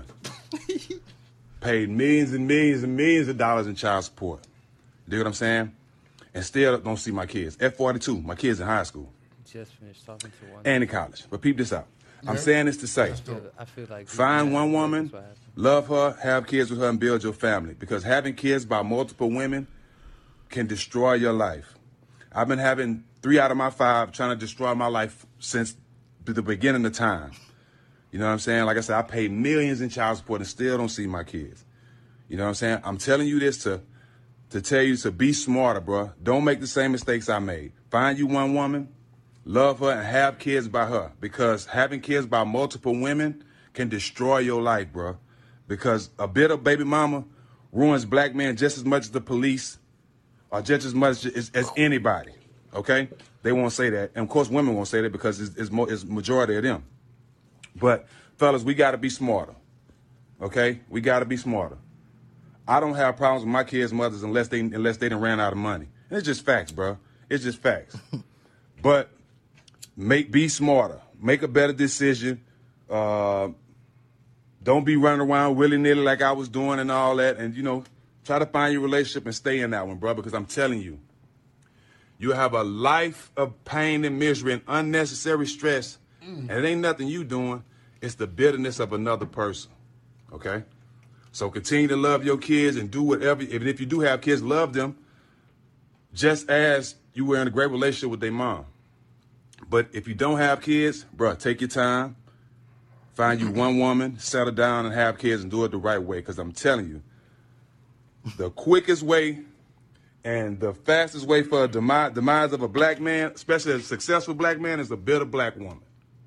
Paid millions and millions and millions of dollars in child support. You dig what I'm saying? And still don't see my kids. At 42, my kids in high school Just finished talking to one. and in college. But peep this out. I'm saying this to say, I feel like find one woman, That's what happened. love her, have kids with her, and build your family. Because having kids by multiple women can destroy your life. I've been having 3 out of my 5 trying to destroy my life since the beginning of time. You know what I'm saying? Like I said, I paid millions in child support and still don't see my kids. You know what I'm saying? I'm telling you this to tell you to be smarter, bro. Don't make the same mistakes I made. Find you one woman, love her, and have kids by her. Because having kids by multiple women can destroy your life, bro. Because a bitter baby mama ruins black men just as much as the police or just as much as anybody, okay? They won't say that. And, of course, women won't say that because it's majority of them. But, fellas, we got to be smarter, okay? We got to be smarter. I don't have problems with my kids' mothers unless they done ran out of money. And it's just facts, bro. It's just facts. But be smarter. Make a better decision. Don't be running around willy-nilly like I was doing and all that. And, try to find your relationship and stay in that one, bro, because I'm telling you, you have a life of pain and misery and unnecessary stress, and it ain't nothing you doing. It's the bitterness of another person, okay? So continue to love your kids and do whatever. Even if you do have kids, love them just as you were in a great relationship with their mom. But if you don't have kids, bro, take your time. Find you one woman, settle down and have kids and do it the right way, because I'm telling you, the quickest way and the fastest way for a demise of a black man, especially a successful black man, is a bitter black woman.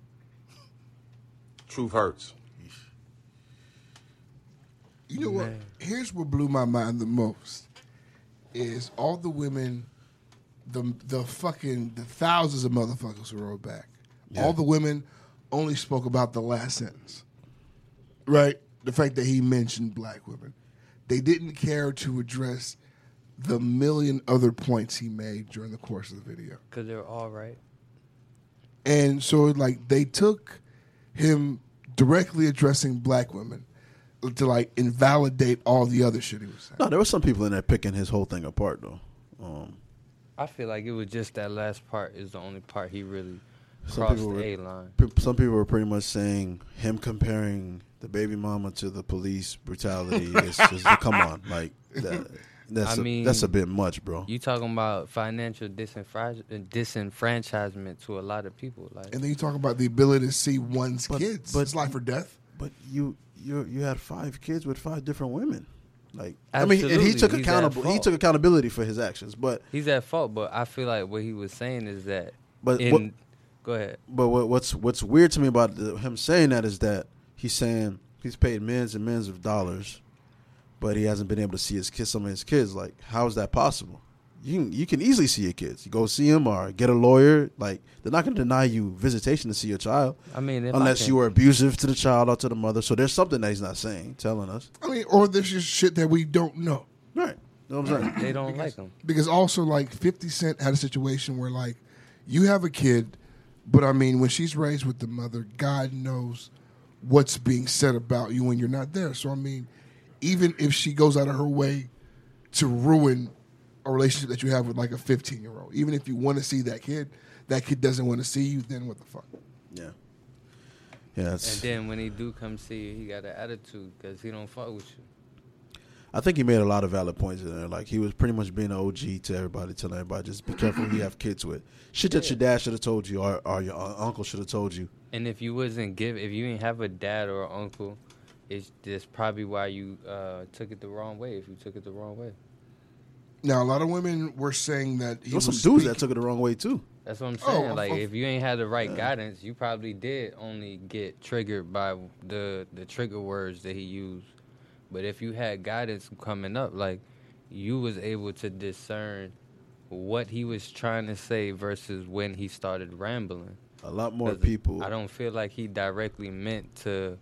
Truth hurts. You know what? Here's what blew my mind the most is all the women, the thousands of motherfuckers who wrote back. Yeah. All the women only spoke about the last sentence, right? The fact that he mentioned black women. They didn't care to address the million other points he made during the course of the video. Because they were all right. And so, like, they took him directly addressing black women to, like, invalidate all the other shit he was saying. No, there were some people in there picking his whole thing apart, though. I feel like it was just that last part is the only part he really Some crossed people the were- A-line. Some people were pretty much saying him comparing the baby mama to the police brutality is just, come on, like that's a bit much, bro. You talking about financial disenfranchisement to a lot of people, like. And then you talk about the ability to see one's kids. But it's life or death. But you had 5 kids with 5 different women. Like, I mean, and he Absolutely. took He's at fault. accountability for his actions. But He's at fault, but I feel like what he was saying is that. But Go ahead. But what's weird to me about him saying that is that he's saying he's paid millions and millions of dollars, but he hasn't been able to see some of his kids. Like, how is that possible? You can easily see your kids. You go see them or get a lawyer. Like, they're not going to deny you visitation to see your child. I mean, unless you were abusive to the child or to the mother. So there's something that he's not saying, telling us. I mean, or there's just shit that we don't know. Right. You know what I'm saying? They don't like him. Because also, like, 50 Cent had a situation where, like, you have a kid, but, I mean, when she's raised with the mother, God knows what's being said about you when you're not there. So, I mean, even if she goes out of her way to ruin a relationship that you have with, like, a 15-year-old, even if you want to see that kid doesn't want to see you, then what the fuck? Yeah. Yeah. And then when he do come see you, he got an attitude because he don't fuck with you. I think he made a lot of valid points in there. Like, he was pretty much being an OG to everybody, telling everybody just be careful who you have kids with. Shit that your dad should have told you or your uncle should have told you. And if you if you didn't have a dad or an uncle, that's probably why you took it the wrong way. If you took it the wrong way. Now, a lot of women were saying that he There's was some dudes that took it the wrong way, too. That's what I'm saying. Oh, like, if you ain't had the right guidance, you probably did only get triggered by the trigger words that he used. But if you had guidance coming up, like, you was able to discern what he was trying to say versus when he started rambling. A lot more people. I don't feel like he directly meant to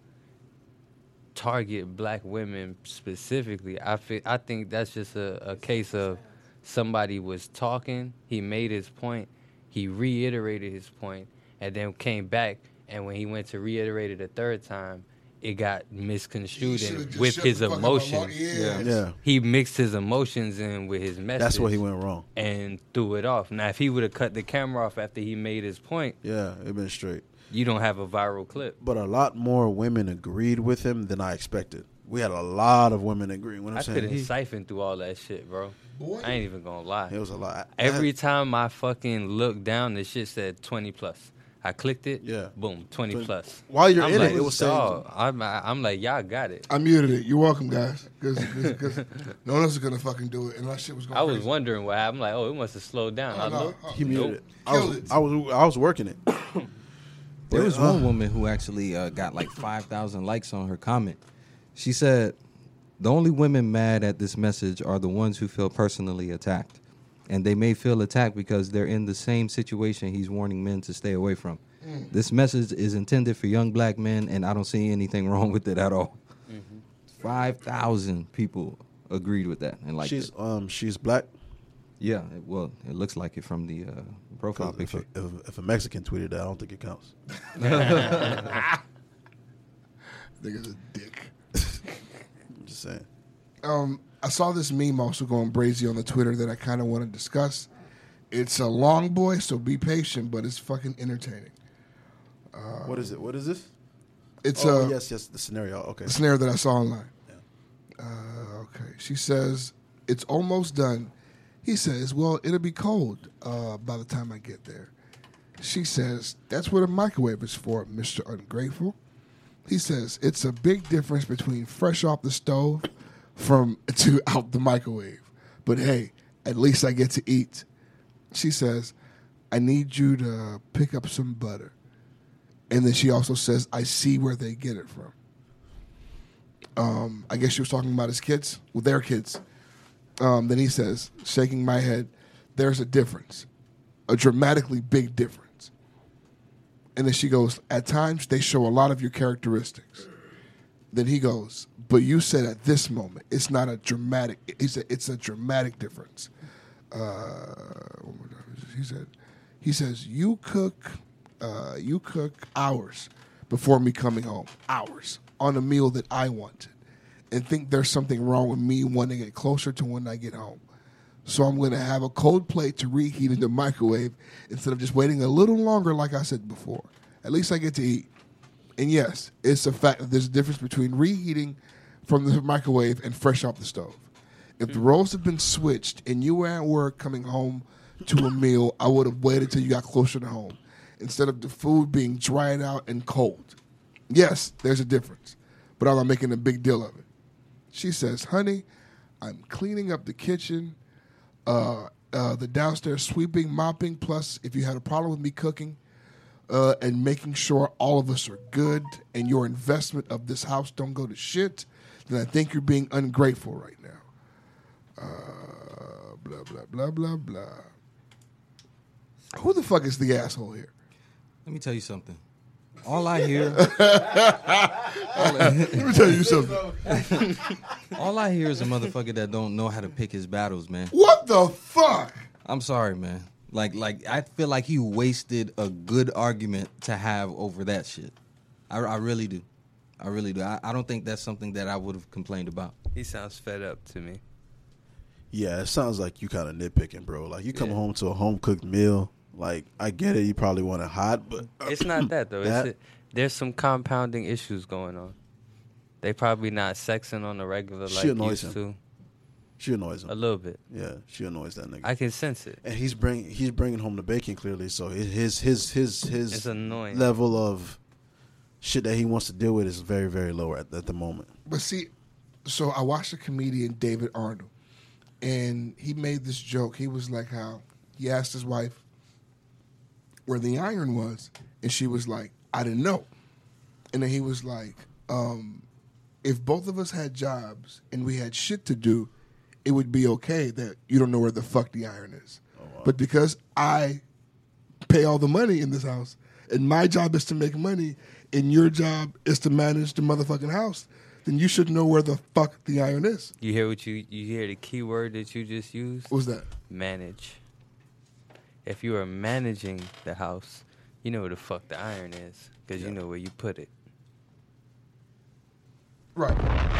target black women specifically. I think that's just a case of somebody was talking, he made his point, he reiterated his point, and then came back, and when he went to reiterate it a third time, it got misconstrued with his emotions. Yeah. He mixed his emotions in with his message. That's where he went wrong. And threw it off. Now, if he would have cut the camera off after he made his point, yeah, it'd been straight. You don't have a viral clip. But a lot more women agreed with him than I expected. We had a lot of women agreeing. What I'm I saying, could have siphoned through all that shit, bro. Boy. I ain't even gonna lie. It was a lot. Every time I fucking looked down, the shit said 20 plus. I clicked it. Yeah. Boom, 20 plus. While you're I'm in like, it was saying. dog, I'm like, y'all got it. I muted it. You're welcome, guys. Because no one else is going to fucking do it. And that shit was going I crazy. was wondering what happened. I'm like, oh, it must have slowed down. I looked. He muted it. Killed it. I was working it. There was one woman who actually got like 5,000 likes on her comment. She said, "The only women mad at this message are the ones who feel personally attacked. And they may feel attacked because they're in the same situation he's warning men to stay away from. This message is intended for young black men, and I don't see anything wrong with it at all." 5,000 people agreed with that and liked it. She's black. Yeah, well, it looks like it from the profile picture. If a Mexican tweeted that, I don't think it counts. Nigga's a dick. I'm just saying. I saw this meme also going brazy on the Twitter that I kind of want to discuss. It's a long boy, so be patient, but it's fucking entertaining. What is it? What is this? It's yes, the scenario. Okay. the scenario that I saw online. Okay. She says, "It's almost done." He says, "Well, it'll be cold by the time I get there." She says, "That's what a microwave is for, Mr. Ungrateful." He says, "It's a big difference between fresh off the stove to out the microwave. But hey, at least I get to eat." She says, "I need you to pick up some butter." And then she also says, "I see where they get it from." I guess she was talking about his kids, well, their kids. Then he says, shaking my head, "There's a difference, a dramatically big difference." And then she goes, "At times they show a lot of your characteristics." Then he goes, "But you said at this moment, it's not a dramatic, it's a dramatic difference." He says, you cook hours before me coming home, hours, on a meal that I wanted, and think there's something wrong with me wanting it closer to when I get home. So I'm going to have a cold plate to reheat in the microwave instead of just waiting a little longer like I said before. At least I get to eat. And yes, it's a fact that there's a difference between reheating from the microwave and fresh off the stove. If the roles had been switched and you were at work coming home to a meal, I would have waited till you got closer to home instead of the food being dried out and cold. Yes, there's a difference, but I'm not making a big deal of it. She says, honey, I'm cleaning up the kitchen, the downstairs sweeping, mopping, plus if you had a problem with me cooking, and making sure all of us are good and your investment of this house don't go to shit, then I think you're being ungrateful right now. Blah, blah, blah, blah, blah. Who the fuck is the asshole here? Let me tell you something. All I hear, Let me tell you something. all I hear is a motherfucker that don't know how to pick his battles, man. What the fuck? I'm sorry, man. Like I feel like he wasted a good argument to have over that shit. I really do. I really do. I don't think that's something that I would have complained about. He sounds fed up to me. Yeah, it sounds like you kind of nitpicking, bro. Like you come home to a home cooked meal. Like I get it, you probably want it hot, but It's not that though. There's some compounding issues going on. They probably not sexing on the regular like She annoys used him. to. She annoys him. A little bit. Yeah, she annoys that nigga. I can sense it. And he's bringing home the bacon clearly. So his It's annoying. level of shit that he wants to deal with is very, very low at the moment. But see, so I watched a comedian, David Arnold, and he made this joke. He was like how he asked his wife where the iron was, and she was like, I didn't know. And then he was like, if both of us had jobs and we had shit to do, it would be okay that you don't know where the fuck the iron is. Oh, wow. But because I pay all the money in this house, and my job is to make money, and your job is to manage the motherfucking house, then you should know where the fuck the iron is. You hear what you hear the key word that you just used? What was that? Manage. If you are managing the house, you know where the fuck the iron is because you know where you put it. Right.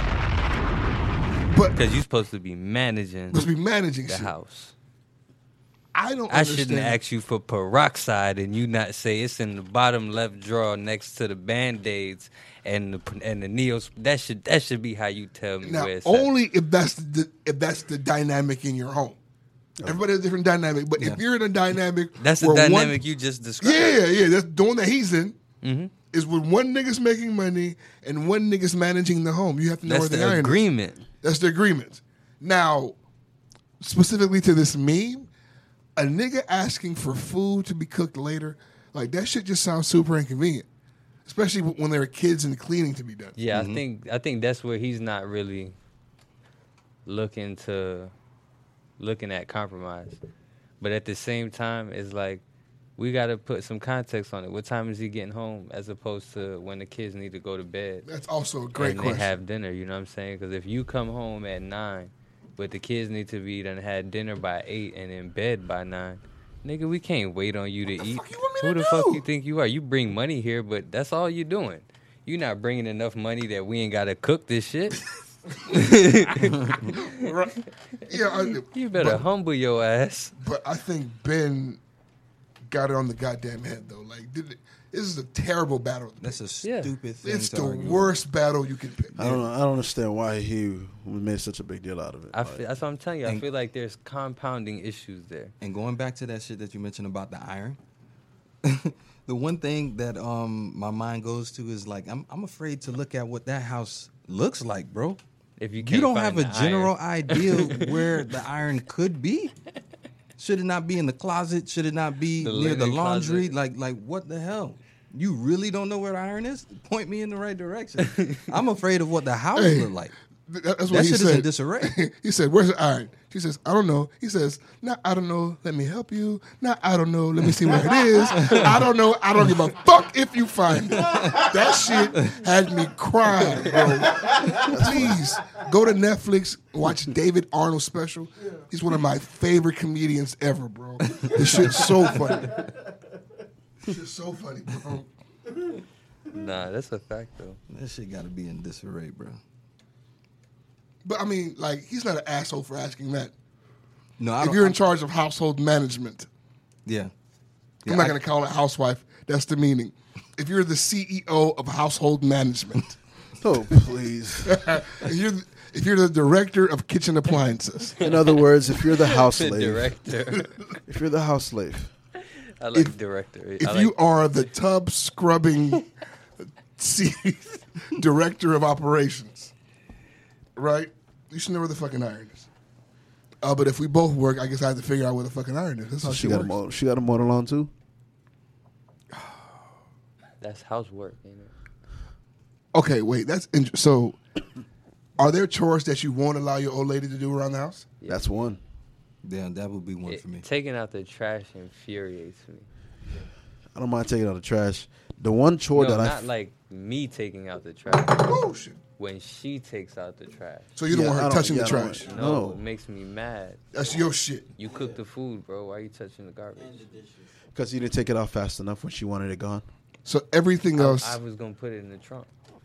But Because you're supposed to be managing the the shit. house. I don't I understand. shouldn't ask you for peroxide and you not say it's in the bottom left drawer next to the Band-Aids and the Neos. That should be how you tell me Now, where it's at. only if that's the dynamic in your home. Everybody has a different dynamic, but if you're in a dynamic, That's the where dynamic you just described. Yeah, that's the one that he's in. Mm-hmm. Is when one nigga's making money and one nigga's managing the home. You have to know That's where the the iron agreement. is. That's the agreement. Now, specifically to this meme, a nigga asking for food to be cooked later, like that shit just sounds super inconvenient. Especially when there are kids and cleaning to be done. Yeah, I think that's where he's not really looking at compromise. But at the same time, it's like we got to put some context on it. What time is he getting home as opposed to when the kids need to go to bed? That's also a great and question. they have dinner, you know what I'm saying? Because if you come home at 9, but the kids need to be done had dinner by 8 and in bed by 9, nigga, we can't wait on you to eat. fuck you want me Who to the fuck do? you think you are? You bring money here, but that's all you doing. You not bringing enough money that we ain't got to cook this shit. Right. Yeah, You better humble your ass. but I think Ben got it on the goddamn head though. Like, this is a terrible battle. That's a Yeah. stupid thing. It's to the argue. worst battle you can pick. I don't understand why he made such a big deal out of it. That's what I'm telling you. I And- feel like there's compounding issues there. And going back to that shit that you mentioned about the iron, the one thing that my mind goes to is like I'm afraid to look at what that house looks like, bro. If you You can't don't find have a the general iron. idea where the iron could be. Should it not be in the closet? Should it not be The near the linen laundry? closet. Like what the hell? You really don't know where the iron is? Point me in the right direction. I'm afraid of what the house Hey, look like. That's what That he shit said. is in disarray. He said, "Where's the iron?" She says, "I don't know." He says, "No, I don't know. Let me help you. No, I don't know. Let me see where it is. I don't know. I don't give a fuck if you find it." That shit had me crying, bro. Please go to Netflix, watch David Arnold special. He's one of my favorite comedians ever, bro. This shit's so funny. It's so funny, bro. Nah, that's a fact though. That shit got to be in disarray, bro. But I mean, like, he's not an asshole for asking that. No, I If don't. you're in charge of household management, yeah. I'm not going to call it housewife. That's the meaning. If you're the CEO of household management, Oh, please. if you're the director of kitchen appliances, In other words, if you're the house The slave, director. if you're the house slave, I like director. if I like, you are the tub scrubbing director of operations, right? You should know where the fucking iron is. But if we both work, I guess I have to figure out where the fucking iron is. That's how So she works. she got a motor lawn too. That's housework, ain't it? Okay, wait. That's so. Are there chores that you won't allow your old lady to do around the house? Yeah. That's one. Yeah, that would be one for me. Taking out the trash infuriates me. I don't mind taking out the trash. The one chore No, that not like me taking out the trash. Oh shit! When she takes out the trash. So you don't Yeah, want I her don't- touching yeah, the I don't- trash? No, No. it makes me mad. That's your shit. You cook the food, bro. Why are you touching the garbage? because you didn't take it out fast enough when she wanted it gone. So everything else. I was gonna put it in the trunk.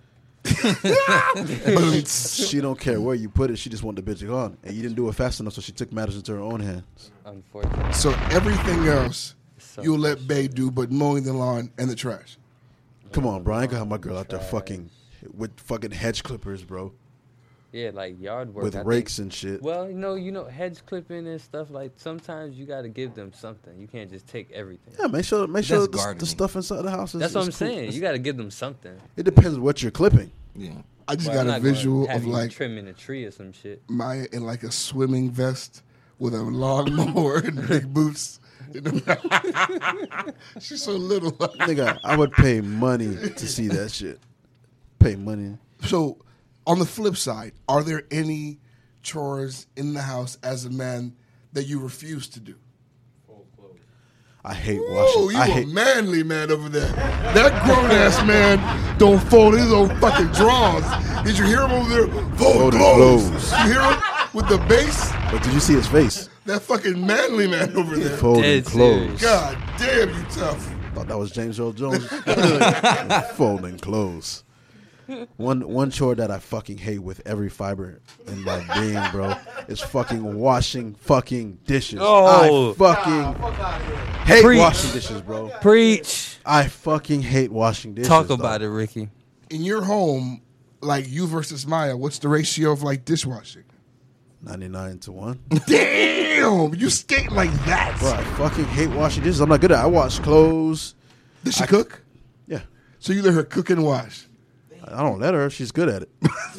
But She don't care where you put it. She just wanted the bitch gone, and you didn't do it fast enough, so she took matters into her own hands. Unfortunately. so everything else So you'll let Bae do, but mowing the lawn and the trash. Come on, bro. I ain't gonna have my girl out there fucking with fucking hedge clippers, bro, Yeah, like yard work. with I think- rakes and shit. Well, you know, hedge clipping and stuff. Like sometimes you got to give them something. You can't just take everything. Yeah, make sure That's the gardening. stuff inside the house is. That's what is I'm cool. saying. You got to give them something. It depends what you're clipping. Yeah. I just Well, I'm got a not gonna visual have of you like trimming a tree or some shit. Maya in like a swimming vest with a lawnmower and big boots. She's so little. Nigga, I would pay money to see that shit. Pay money. So, on the flip side, are there any chores in the house as a man that you refuse to do? I hate Oh, washing. you I a hate. manly man over there. That grown ass man don't fold his own fucking drawers. Did you hear him over there? Fold Folding clothes. clothes. You hear him with the bass? But did you see his face? That fucking manly man over there. Folding Dead clothes. serious. God damn, you tough. Thought that was James Earl Jones. Folding clothes. One chore that I fucking hate with every fiber in my being, bro, is fucking washing fucking dishes. Oh. I fucking hate Preach. washing dishes, bro. Preach. I fucking hate washing dishes. Talk about it, Ricky. In your home, like you versus Maya, what's the ratio of like dishwashing? 99-1. Damn, you skate like that. Bro, I fucking hate washing dishes. I'm not good at it. I wash clothes. Does she cook? Yeah. So you let her cook and wash. I don't let her. She's good at it.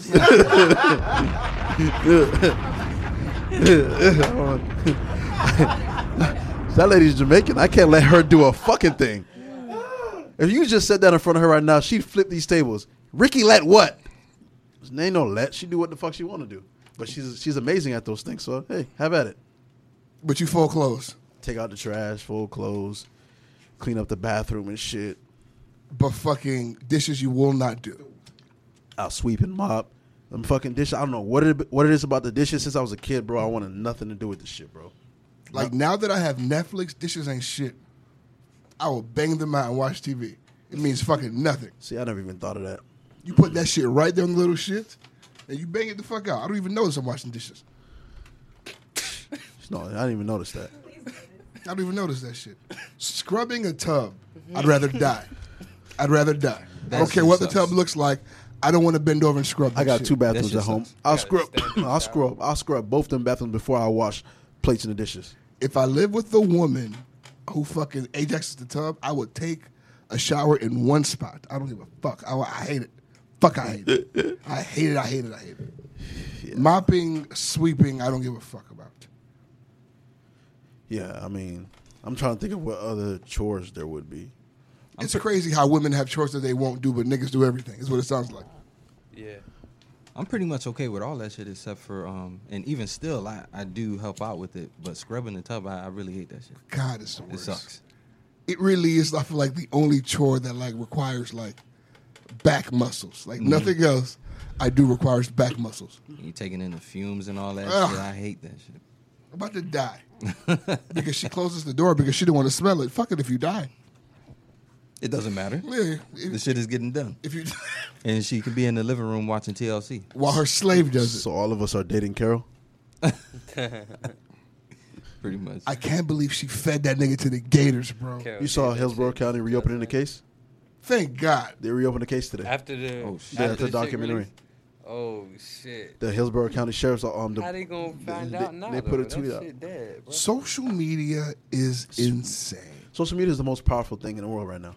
That lady's Jamaican. I can't let her do a fucking thing. If you just sat down in front of her right now, she'd flip these tables. Ricky let what? There ain't no let. She do what the fuck she want to do. But she's amazing at those things. So, hey, have at it. But you fold clothes. Take out the trash, fold clothes, clean up the bathroom and shit. But fucking dishes you will not do. I'll sweep and mop. Them fucking dishes. I don't know what it is about the dishes. Since I was a kid, bro, I wanted nothing to do with this shit, bro. Like now that I have Netflix, dishes ain't shit. I will bang them out and watch TV. It means fucking nothing. See, I never even thought of that. You put that shit right there on the little shit, and you bang it the fuck out. I don't even notice I'm washing dishes. No, I didn't even notice that. I don't even notice that shit. Scrubbing a tub, I'd rather die. I'd rather die. I That don't care shit what the sucks. tub looks like. I don't want to bend over and scrub. I that got shit. 2 bathrooms That at shit home. sucks. I'll scrub both them bathrooms before I wash plates and the dishes. If I live with the woman who fucking Ajaxes the tub, I would take a shower in one spot. I don't give a fuck. I hate it. Fuck, I hate it. I hate it. I hate it. I hate it. Yeah. Mopping, sweeping, I don't give a fuck about. Yeah, I mean, I'm trying to think of what other chores there would be. It's crazy how women have chores that they won't do, but niggas do everything. Is what it sounds like. Yeah. I'm pretty much okay with all that shit except for and even still I do help out with it, but scrubbing the tub I really hate that shit. God, it's the It worst. sucks. It really is. I feel like the only chore that like requires like back muscles. Like nothing else, I do requires back muscles. You taking in the fumes and all that Ugh. shit. I hate that shit. I'm about to die because she closes the door because she didn't want to smell it. Fuck it if you die. It doesn't matter. Yeah, The shit is getting done. if you And she could be in the living room watching TLC. while her slave does it. So all of us are dating Carol. Pretty much. I can't believe she fed that nigga to the Gators, bro. Carol You saw did that Hillsborough shit. County reopening the case. Thank God. They reopened the case today. After the Oh, shit. Yeah, after it's a the shit documentary. released? Oh shit! The Hillsborough County Sheriff's How they gonna find out now? they put a though? tweet That out. shit dead, bro. Social media is insane. Social media is the most powerful thing in the world right now.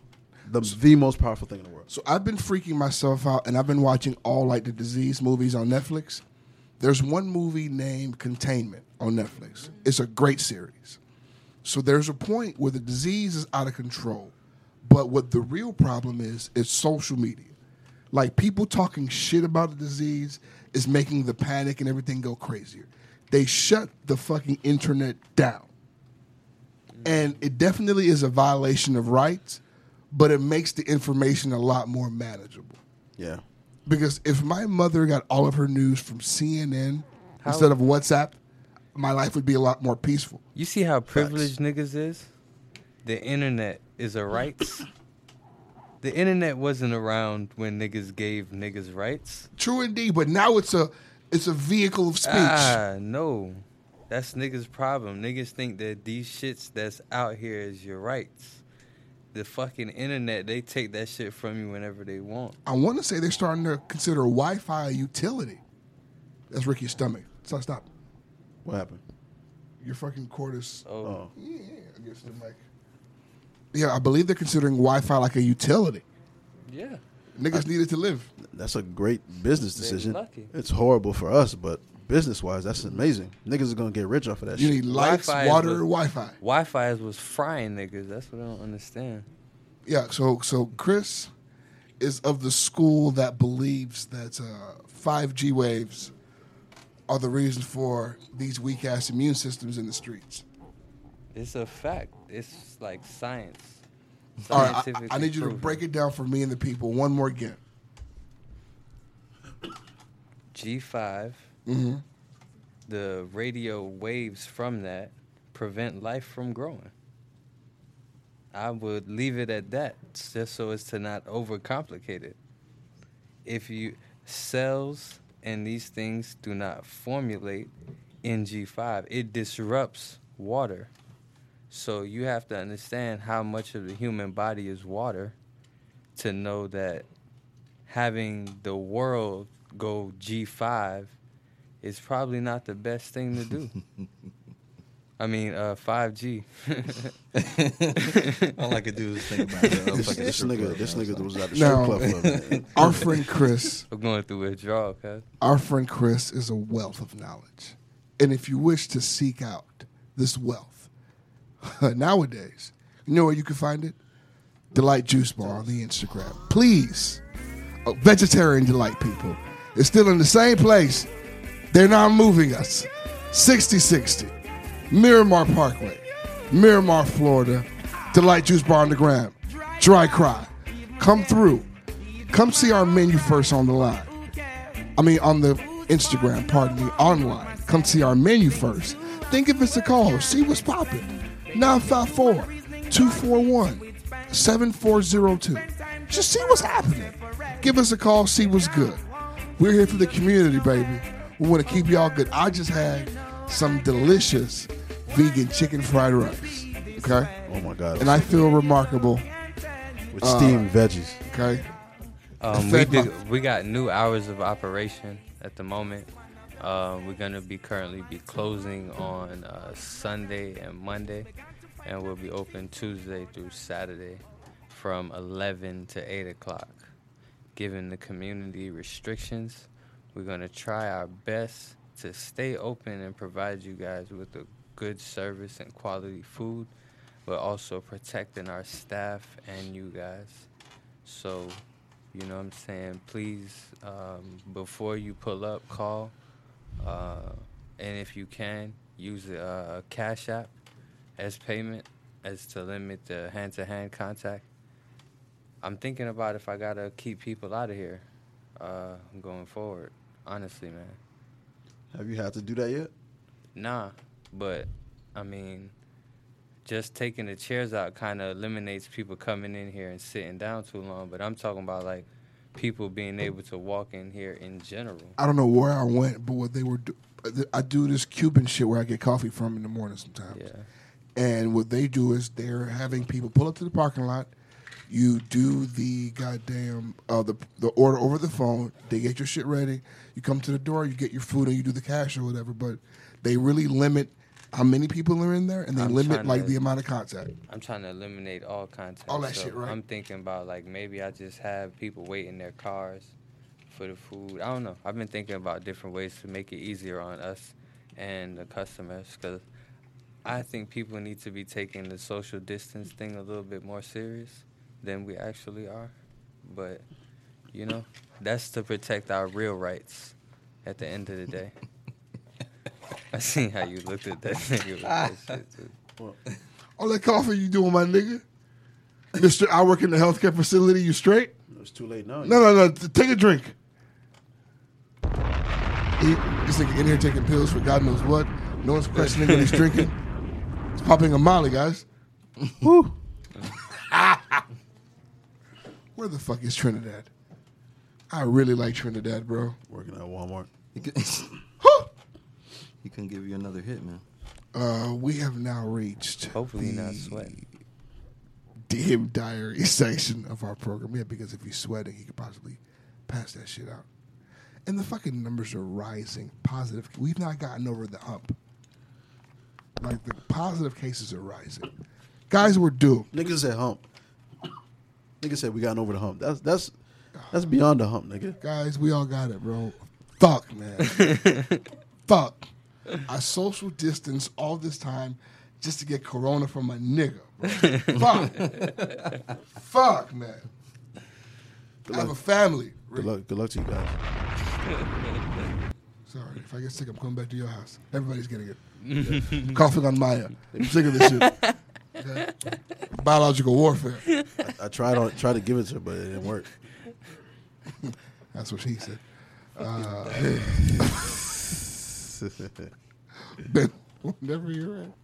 the most powerful thing in the world. So I've been freaking myself out, and I've been watching all like the disease movies on Netflix. There's one movie named Containment on Netflix. It's a great series. So there's a point where the disease is out of control, but what the real problem is social media. Like, people talking shit about the disease is making the panic and everything go crazier. They shut the fucking internet down. And it definitely is a violation of rights, but it makes the information a lot more manageable. Yeah. Because if my mother got all of her news from CNN instead of WhatsApp, my life would be a lot more peaceful. You see how privileged niggas is? The internet is a rights. The internet wasn't around when niggas gave niggas rights. True indeed, but now it's a vehicle of speech. No. That's niggas' problem. Niggas think that these shits that's out here is your rights. The fucking internet, they take that shit from you whenever they want. I want to say they're starting to consider Wi-Fi a utility. That's Ricky's stomach. Stop. What happened? Your fucking cord is... Oh. Yeah, I guess the mic. Yeah, I believe they're considering Wi-Fi like a utility. Yeah. Niggas need it to live. That's a great business decision. lucky. It's horrible for us, but business-wise, that's amazing. Niggas are going to get rich off of that You shit. need lights, Wi-Fi water, is Wi-Fi. Wi-Fi was frying niggas. That's what I don't understand. Yeah, so Chris is of the school that believes that 5G waves are the reason for these weak-ass immune systems in the streets. It's a fact. It's like science. All right, Scientifically I need you to proven. break it down for me and the people one more again. G5, the radio waves from that prevent life from growing. I would leave it at that, just so as to not overcomplicate it. If you cells and these things do not formulate in G5, it disrupts water. So you have to understand how much of the human body is water to know that having the world go G5 is probably not the best thing to do. I mean, 5G. All I could do is think about it. This nigga was at the Now, strip club. Man. Our friend Chris, I'm going through withdrawal, cuz. our friend Chris is a wealth of knowledge. And if you wish to seek out this wealth, nowadays, you know where you can find it? Delight Juice Bar on the Instagram. Please, vegetarian delight people. It's still in the same place. They're not moving us. 6060 Miramar Parkway, Miramar, Florida. Delight Juice Bar on the gram. Dry Cry. Come through. Come see our menu first on the line. I mean, on the Instagram, pardon me, online. Come see our menu first. Then give us a call. See what's popping. 954-241-7402. Just see what's happening. Give us a call. See what's good. We're here for the community, baby. We want to keep y'all good. I just had some delicious vegan chicken fried rice. Okay? Oh my God. And I feel remarkable. With steamed veggies. Okay? We got new hours of operation at the moment. We're gonna currently be closing on Sunday and Monday, and we'll be open Tuesday through Saturday from 11 to 8 o'clock. Given the community restrictions, we're gonna try our best to stay open and provide you guys with a good service and quality food, but also protecting our staff and you guys. So, you know what I'm saying? Please, before you pull up, call. And if you can, use a Cash App as payment, as to limit the hand-to-hand contact. I'm thinking about if I gotta keep people out of here going forward. Honestly, man. Have you had to do that yet? Nah, but I mean, just taking the chairs out kind of eliminates people coming in here and sitting down too long. But I'm talking about like people being able to walk in here in general. I don't know where I went, but what they were I do this Cuban shit where I get coffee from in the morning sometimes. Yeah. And what they do is they're having people pull up to the parking lot. You do the goddamn the order over the phone. They get your shit ready. You come to the door, you get your food, and you do the cash or whatever. But they really limit how many people are in there, and they I'm limit trying like to- the amount of contact. I'm trying to eliminate all contact. All that shit, right? I'm thinking about like maybe I just have people wait in their cars for the food. I don't know. I've been thinking about different ways to make it easier on us and the customers because I think people need to be taking the social distance thing a little bit more serious than we actually are. But, you know, that's to protect our real rights at the end of the day. I seen how you looked at that nigga with that shit, too. All that coffee you doing, my nigga? Mister, I work in the healthcare facility. You straight? It's too late now. No. Take a drink. This nigga in here taking pills for God knows what. No one's questioning what he's drinking. He's popping a Molly, guys. Woo. Where the fuck is Trinidad? I really like Trinidad, bro. Working at Walmart. He couldn't give you another hit, man. We have now reached Hopefully not sweating. DM diary section of our program. Yeah, because if he's sweating, he could possibly pass that shit out. And the fucking numbers are rising. Positive. We've not gotten over the hump. Like, the positive cases are rising. Guys, we're due. Niggas said hump. Niggas said we gotten over the hump. That's beyond the hump, nigga. Guys, we all got it, bro. Fuck, man. Fuck. I social distance all this time just to get corona from a nigga, bro. Fuck. Fuck, man. I have a family. Good luck to you guys. Sorry, if I get sick, I'm coming back to your house. Everybody's getting it. Coughing on Maya. I'm sick of this shit. Okay? Biological warfare. I tried to give it to her, but it didn't work. That's what she said. Ben, whenever you're at.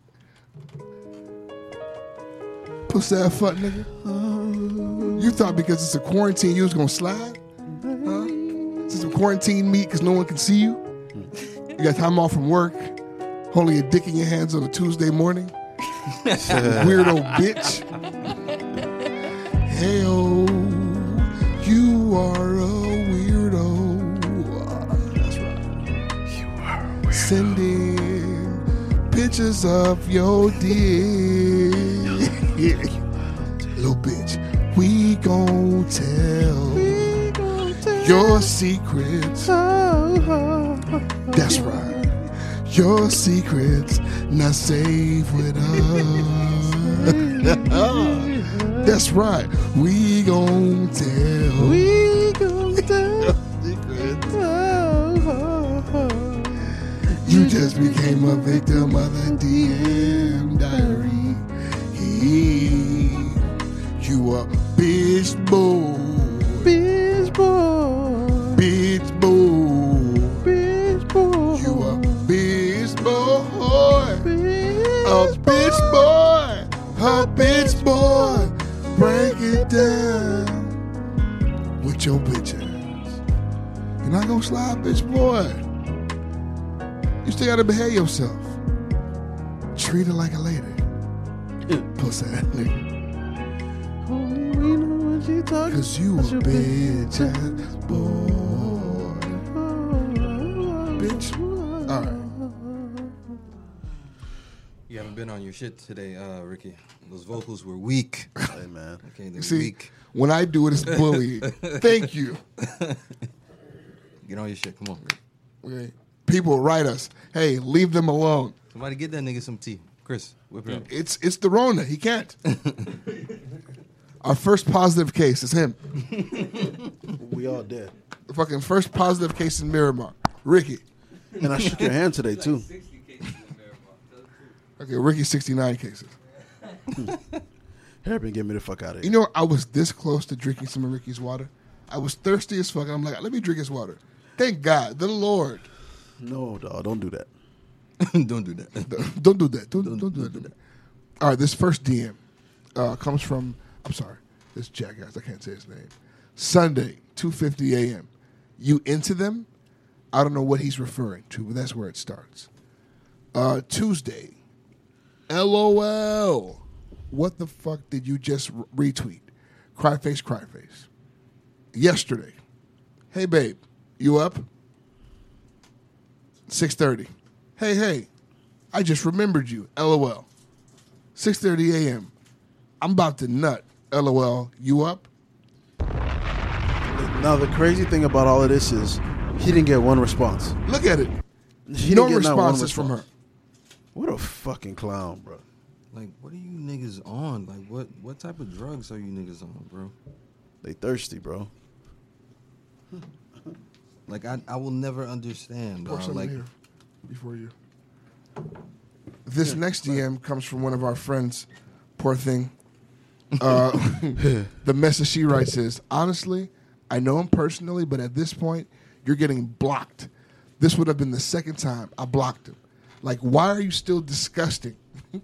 Pussy ass fuck nigga. You thought because it's a quarantine you was gonna slide? Huh? This is a quarantine meet because no one can see you? You got time off from work, holding your dick in your hands on a Tuesday morning? Weirdo bitch. Hey-oh, you are a weirdo. That's right. You are a weirdo. Sending pictures of your dick. Little bitch, we gon' tell your secrets. That's right. Your secrets not safe with us. That's right. We gon' tell. You just became a victim of the DM diary. You a bitch boy. Bitch boy. Bitch boy. Bitch boy. You a bitch boy. A bitch boy. A bitch boy. Break it down with your bitch ass. You're not gonna slide, bitch boy. You still gotta behave yourself. Treat her like a lady. Pussy ass nigga. Cause you a bitch ass boy. Bitch. Alright. You haven't been on your shit today, Ricky. Those vocals were weak. Hey, man. Okay, they're See, weak. when I do it, it's bullying. Thank you. Get on your shit. Come on, Rick. Okay. People write us, hey, leave them alone. Somebody get that nigga some tea. Chris, whip it up. It's the Rona. He can't. Our first positive case is him. We all dead. The fucking first positive case in Miramar. Ricky. And I shook your hand today, too. Okay, Ricky's 69 cases. Hairpin, get me the fuck out of here. You know, I was this close to drinking some of Ricky's water. I was thirsty as fuck, and I'm like, let me drink his water. Thank God, the Lord. No, dog, don't do that. Don't do that. Don't do that. Don't do that. All right, this first DM comes from, I'm sorry, this jackass, I can't say his name. Sunday, 2:50 a.m. You into them? I don't know what he's referring to, but that's where it starts. Tuesday, LOL. What the fuck did you just retweet? Cryface, cryface. Yesterday, hey babe, you up? 6:30. Hey, I just remembered you. LOL. 6:30 a.m. I'm about to nut. LOL. You up? Now the crazy thing about all of this is he didn't get one response. Look at it. He No didn't get not one responses from her. response. What a fucking clown, bro. Like, what are you niggas on? Like, what type of drugs are you niggas on, bro? They thirsty, bro. Like, I will never understand. Pour some Like, here before you. This next DM comes from one of our friends. Poor thing. The message she writes is, honestly, I know him personally, but at this point, you're getting blocked. This would have been the second time I blocked him. Like, why are you still disgusting?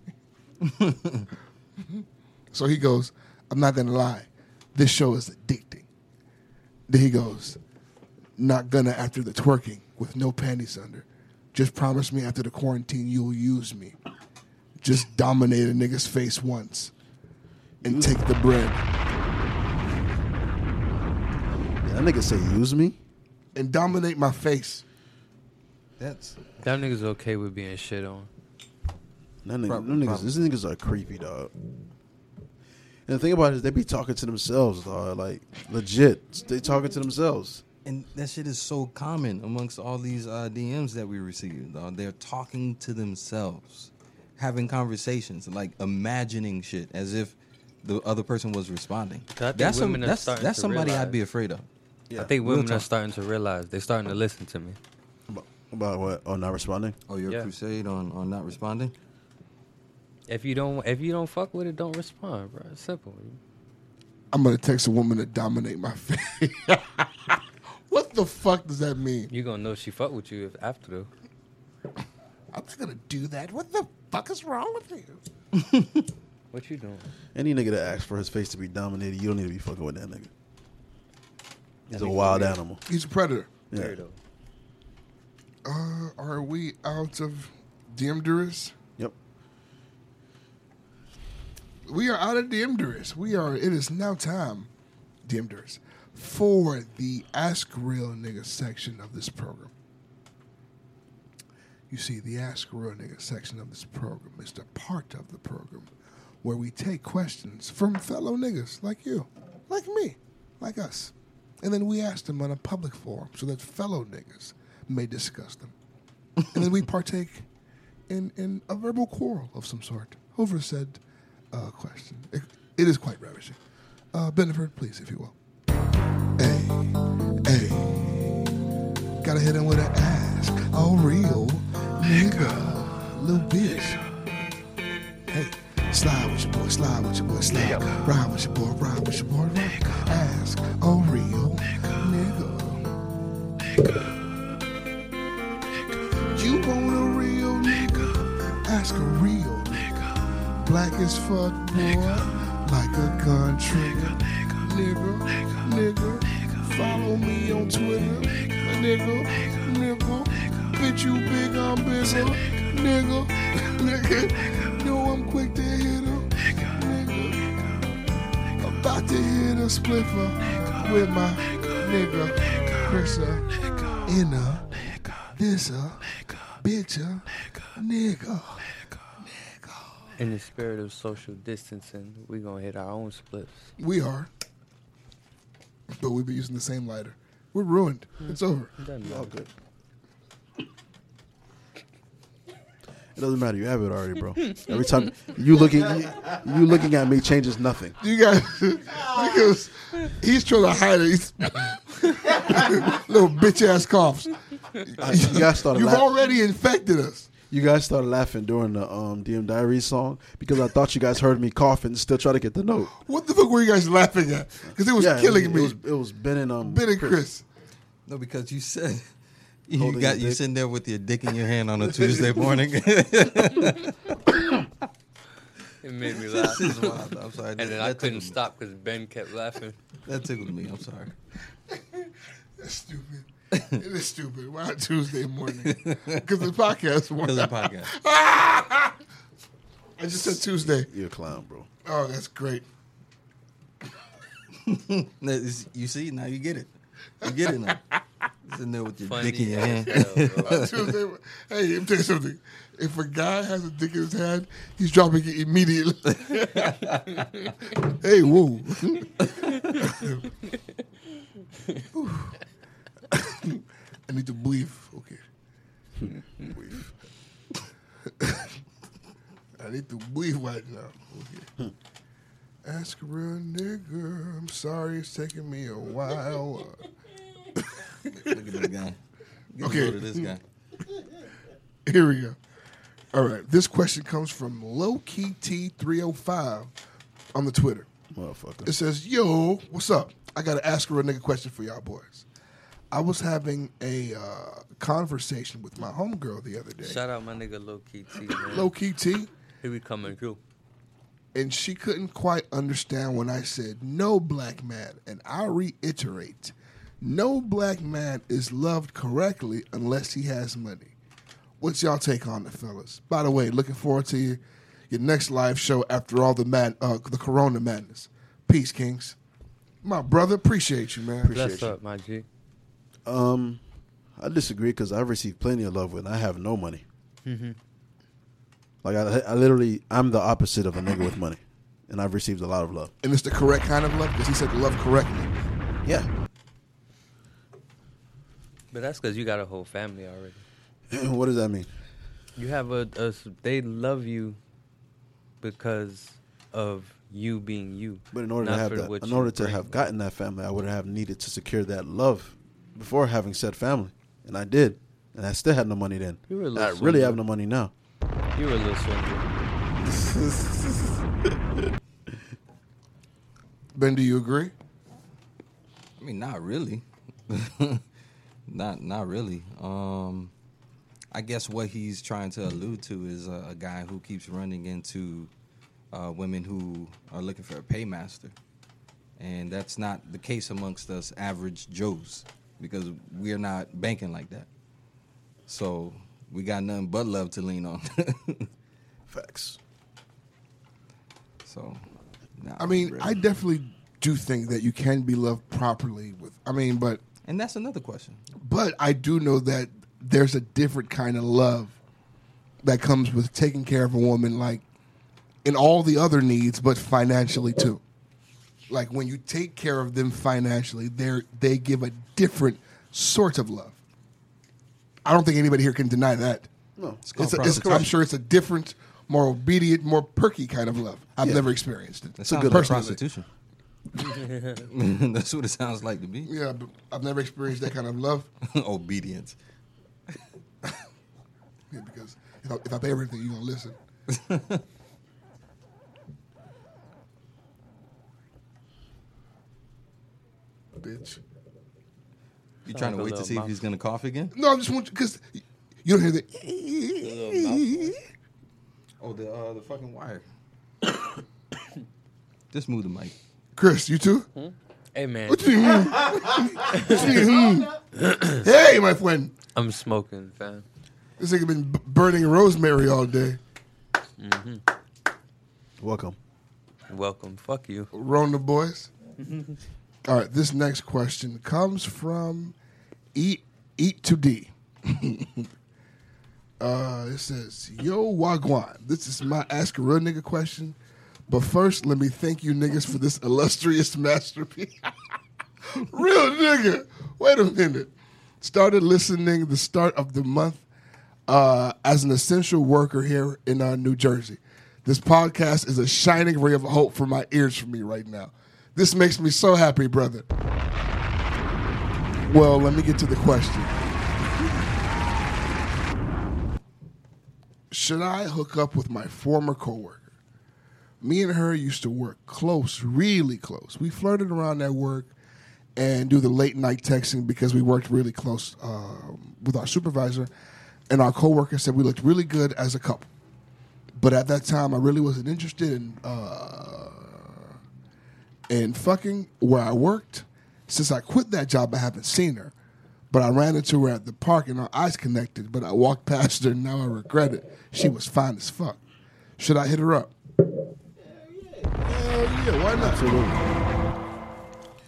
So he goes, I'm not going to lie. This show is addicting. Then he goes, not gonna after the twerking with no panties under. Just promise me after the quarantine you'll use me. Just dominate a nigga's face once and take the bread. Yeah, that nigga say use me? And dominate my face. That nigga's okay with being shit on. These niggas are creepy, dog. And the thing about it is they be talking to themselves, dog. Like, legit. They talking to themselves. and that shit is so common amongst all these DMs that we receive, dog. They're talking to themselves, having conversations, like imagining shit as if the other person was responding. That's somebody I'd be afraid of. Yeah. I think women are starting to realize. They're starting to listen to me. About what? Oh, not responding? Oh, your crusade on not responding? If you don't fuck with it, don't respond, bro. It's simple. I'm gonna text a woman to dominate my face. What the fuck does that mean? You gonna know she fuck with you if after though. I'm just gonna do that. What the fuck is wrong with you? What you doing? Any nigga that asks for his face to be dominated, you don't need to be fucking with that nigga. He's a wild animal. He's a predator. Yeah. Are we out of Diemduris? Yep. We are out of Diemduris. It is now time, Diemduris, for the Ask Real Nigga section of this program. You see, the Ask Real Nigga section of this program is the part of the program where we take questions from fellow niggas like you, like me, like us. And then we ask them on a public forum so that fellow niggas may discuss them. And then we partake in a verbal quarrel of some sort over said question. It is quite ravishing. Beneford, please, if you will. Hey, gotta hit him with an ask. Oh, real nigga, little bitch. Hey, slide with your boy, slide with your boy, slide. Ride with your boy, ride with your boy, ride. Ask, oh, real nigga. You want a real nigga? Ask a real nigga. Black as fuck, boy, like a gun trigger. Nigga. Follow me on Twitter, nigga. Bitch, you big, I'm bigger, nigga. Know I'm quick to hit him, nigga. About to hit a spliffer with my nigga. Chrissa, inner, thisser, bitcha, nigga. In the spirit of social distancing, we gonna hit our own splits. We are. But we've been using the same lighter. We're ruined. It's over. All good. It doesn't matter. You have it already, bro. Every time you looking at me changes nothing. You guys, because he's trying to hide it. He's little bitch ass coughs. You guys started. You've already infected us. You guys started laughing during the DM Diaries song because I thought you guys heard me coughing and still try to get the note. What the fuck were you guys laughing at? Because it was killing me. It was Ben and Chris. No, because you said you sitting there with your dick in your hand on a Tuesday morning. It made me laugh. This is wild. I'm sorry. And then I couldn't stop because Ben kept laughing. That tickled me. I'm sorry. That's stupid. It is stupid. Why on Tuesday morning? Because the podcast. Because the podcast. I just said Tuesday. You're a clown, bro. Oh, that's great. You see, now you get it. You get it now. Sitting there with your Funny dick in your as hand. hell, bro. Tuesday, hey, let me tell you something. If a guy has a dick in his hand, he's dropping it immediately. Hey, whoa. I need to breathe. Okay. Breathe. I need to breathe right now. Okay. Ask a real nigga. I'm sorry it's taking me a while. Look at this guy. Get Okay. a load of this guy. Here we go. All right. This question comes from Lowkey T305 on the Twitter. Motherfucker. It says, yo, what's up? I got to ask a real nigga question for y'all boys. I was having a conversation with my homegirl the other day. Shout out my nigga Low Key T, man. Low Key T. He be coming through. And she couldn't quite understand when I said, no black man. And I reiterate, no black man is loved correctly unless he has money. What's y'all take on it, fellas? By the way, looking forward to your next live show after all the Corona madness. Peace, Kings. My brother, appreciate you, man. Bless up, my G. I disagree because I've received plenty of love when I have no money. Mm-hmm. Like I literally, I'm the opposite of a nigga with money, and I've received a lot of love. And it's the correct kind of love because he said love correctly. Yeah. But that's because you got a whole family already. What does that mean? You have they love you because of you being you. But in order to not have for that, what in you order to bring. have gotten that family, I would have needed to secure that love before having said family, and I did, and I still had no money then. You were a I little really swindler. have no money now. You were a little swindler. Ben, do you agree? I mean, not really. Not really. I guess what he's trying to allude to is a guy who keeps running into women who are looking for a paymaster. And that's not the case amongst us average Joes because we're not banking like that. So we got nothing but love to lean on. Facts. So, nah, I mean, really. I definitely do think that you can be loved properly but And that's another question. But I do know that there's a different kind of love that comes with taking care of a woman, like in all the other needs, but financially too. Like when you take care of them financially, they give a different sort of love. I don't think anybody here can deny that. No, I'm sure it's a different, more obedient, more perky kind of love. I've never experienced it. That sounds like Personally. prostitution. That's what it sounds like to me. Yeah, but I've never experienced that kind of love. Obedience. Yeah, because if I pay everything, you're going to listen. Bitch. You trying to like a wait to little see if mouse. he's going to cough again? No, I just want you, because you don't hear the... Oh, the fucking wire. Just move the mic. Chris, you too? Hey, man. What you mean? What you mean? Hey, my friend. I'm smoking, fam. This nigga been burning rosemary all day. Welcome. Welcome. Fuck you. Rona boys. All right, this next question comes from Eat to D. It says, yo, Wagwan, this is my Ask a Real Nigga question. But first, let me thank you niggas for this illustrious masterpiece. Real nigga. Wait a minute. Started listening the start of the month as an essential worker here in New Jersey. This podcast is a shining ray of hope for my ears for me right now. This makes me so happy, brother. Well, let me get to the question. Should I hook up with my former coworker? Me and her used to work close, really close. We flirted around at work and do the late night texting because we worked really close with our supervisor. And our coworker said we looked really good as a couple. But at that time, I really wasn't interested in fucking where I worked. Since I quit that job, I haven't seen her. But I ran into her at the park and our eyes connected. But I walked past her and now I regret it. She was fine as fuck. Should I hit her up? Hell yeah, why not? Absolutely. I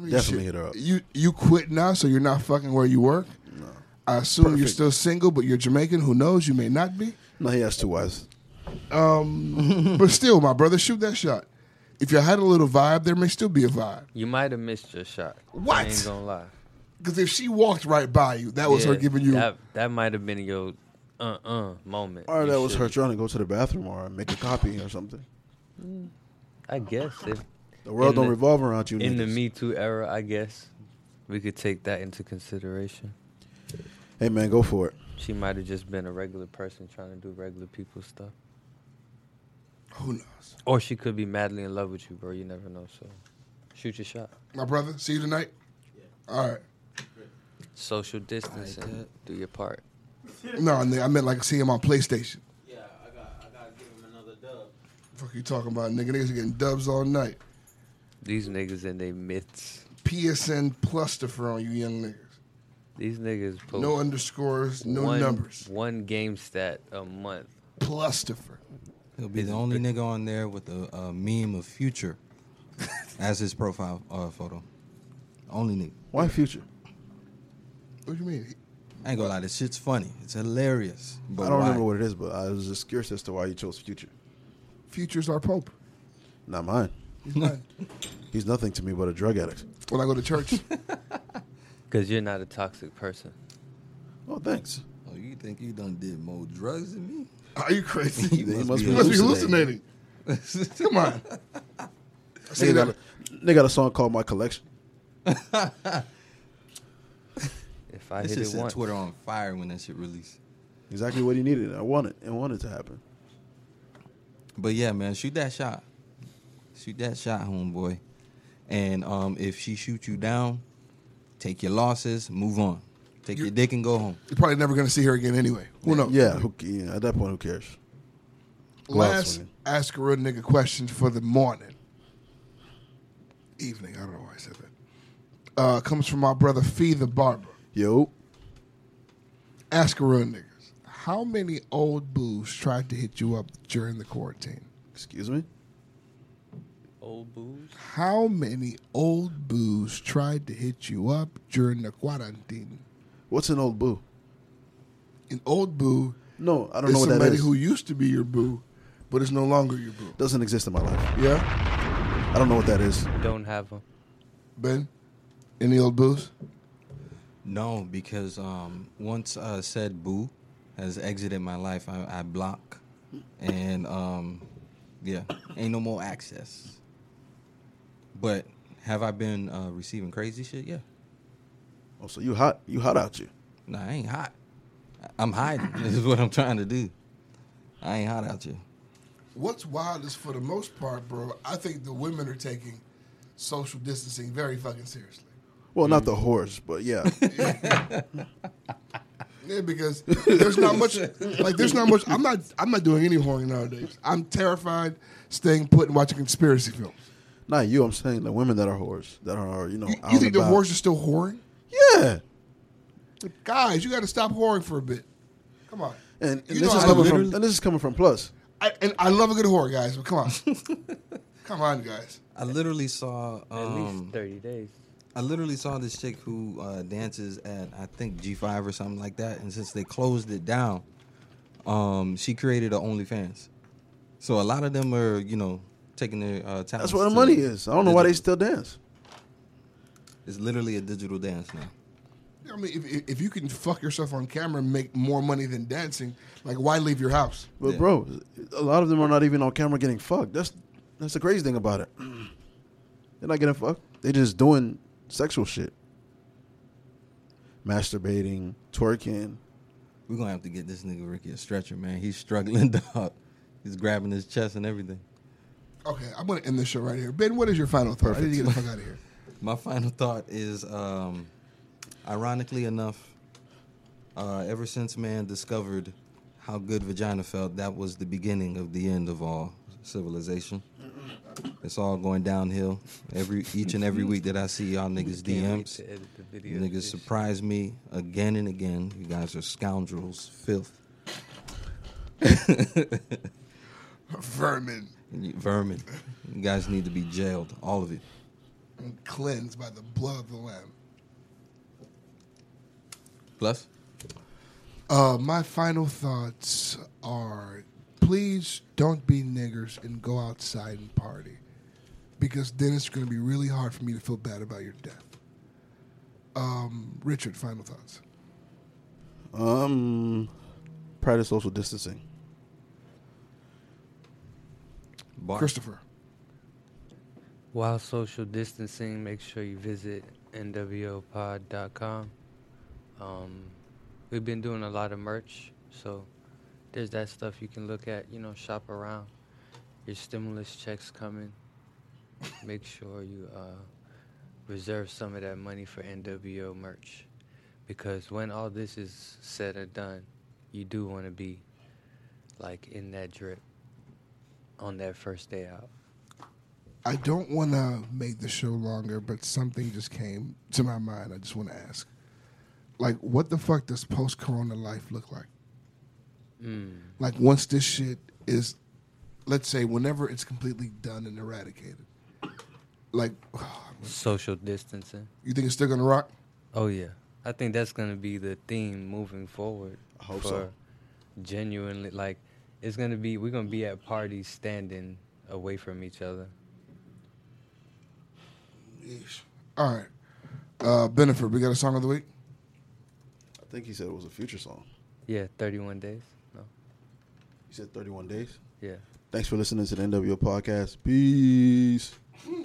mean, Definitely shit. hit her up. You quit now, so you're not fucking where you work. No. I assume you're Perfect. still single, but you're Jamaican. Who knows? You may not be. No, he has 2 wives. But still, my brother, shoot that shot. If you had a little vibe, there may still be a vibe. You might have missed your shot. What? I ain't gonna lie. Because if she walked right by you, that was her Yeah, giving you. that might have been your moment. Or You that was her should- trying to go to the bathroom or make a copy or something. I guess if The world In don't the- revolve around you in the niggas. Me Too era, I guess we could take that into consideration. Hey, man, go for it. She might have just been a regular person trying to do regular people stuff. Who knows? Or she could be madly in love with you, bro. You never know. So shoot your shot. My brother, see you tonight? All right. Social distancing. Do your part. No, I meant like see him on PlayStation. Yeah, I gotta give him another dub. Fuck you talking about, nigga? Niggas are getting dubs all night. These niggas in their myths. PSN Plustifer on you young niggas. These niggas post No underscores, no one, numbers. one game stat a month. Plustifer. He'll be the only nigga on there with a meme of Future as his profile photo. Only nigga. Why Future? What do you mean? I ain't gonna lie, this shit's funny. It's hilarious. But I don't why? remember what it is, but I was just curious as to why you chose Future. Future's our Pope. Not mine. He's mine. He's nothing to me but a drug addict. When I go to church, Because you're not a toxic person. Oh, thanks. Oh, you think you done did more drugs than me? are you crazy? He must You be must be hallucinating. Come on. See that? They got a song called My Collection. If I This hit shit it set once. Twitter on fire when that shit released. Exactly what he needed. I wanted to happen. But yeah, man, shoot that shot. Shoot that shot, homeboy. And if she shoots you down, take your losses, move on. Take your dick and go home. You're probably never going to see her again anyway. Who knows? Yeah, at that point, who cares? Go out Last swinging. Ask a Real Nigga question for the morning. Evening. I don't know why I said that. Comes from my brother Fee the Barber. Yo, Ask a Real Niggas. How many old boos tried to hit you up during the quarantine? excuse me? Old booze. How many old boos tried to hit you up during the quarantine? What's an old boo? An old boo No, I don't is know what that somebody is. who used to be your boo, but is no longer your boo. Doesn't exist in my life. Yeah? I don't know what that is. Don't have them. Ben? Any old boos? No, because once said boo has exited my life, I block. And yeah, ain't no more access. But have I been receiving crazy shit? Yeah. Oh, so you hot? You hot out you? Nah, I ain't hot. I'm hiding. This is what I'm trying to do. I ain't hot out you. What's wild is, for the most part, bro, I think the women are taking social distancing very fucking seriously. Well, not the horse, but yeah. Yeah, because there's not much. Like, there's not much. I'm not doing any whoring nowadays. I'm terrified staying put and watching conspiracy films. Not you. I'm saying the women that are whores that are You out think and the about. whores are still whoring? Yeah. Guys, you got to stop whoring for a bit. Come on. And You this know is I coming literally- from this is coming from Plus. I love a good whore, guys. But come on, come on, guys. I literally saw At least 30 days. I literally saw this chick who dances at, I think, G5 or something like that. And since they closed it down, she created a OnlyFans. So a lot of them are, taking their talents. That's where the to money is. I don't know why they digital. still dance. It's literally a digital dance now. I mean, if you can fuck yourself on camera and make more money than dancing, like, why leave your house? But Yeah. bro, a lot of them are not even on camera getting fucked. That's the crazy thing about it. They're not getting fucked. They're just doing sexual shit. Masturbating, twerking. We're going to have to get this nigga Ricky a stretcher, man. He's struggling, dog. He's grabbing his chest and everything. Okay, I'm going to end this show right here. Ben, what is your final thought? I need to get the fuck out of here. My final thought is, ironically enough, ever since man discovered how good vagina felt, that was the beginning of the end of all civilization. It's all going downhill. Each and every week that I see y'all niggas Can't wait DMs, to edit the video you of niggas this surprise me again and again. You guys are scoundrels, filth, Vermin. vermin. You guys need to be jailed, all of it. and cleansed by the blood of the Lamb. Plus? My final thoughts are, please don't be niggers and go outside and party, because then it's going to be really hard for me to feel bad about your death. Richard, final thoughts. Practice social distancing. Bar. Christopher. While social distancing, make sure you visit nwopod.com. We've been doing a lot of merch, so there's that stuff you can look at, shop around. Your stimulus checks coming. Make sure you reserve some of that money for NWO merch, because when all this is said and done, you do want to be like in that drip on that first day out. I don't want to make the show longer, but something just came to my mind. I just want to ask. Like, what the fuck does post-corona life look like? Like, once this shit is, let's say, whenever it's completely done and eradicated. Like, Social distancing. You think it's still going to rock? Oh, yeah. I think that's going to be the theme moving forward. I hope so. Genuinely, like, we're going to be at parties standing away from each other. Yeesh. All right. Benefit, we got a song of the week? I think he said it was a Future song. Yeah, 31 days. No. He said 31 days? Yeah. Thanks for listening to the NWO podcast. Peace.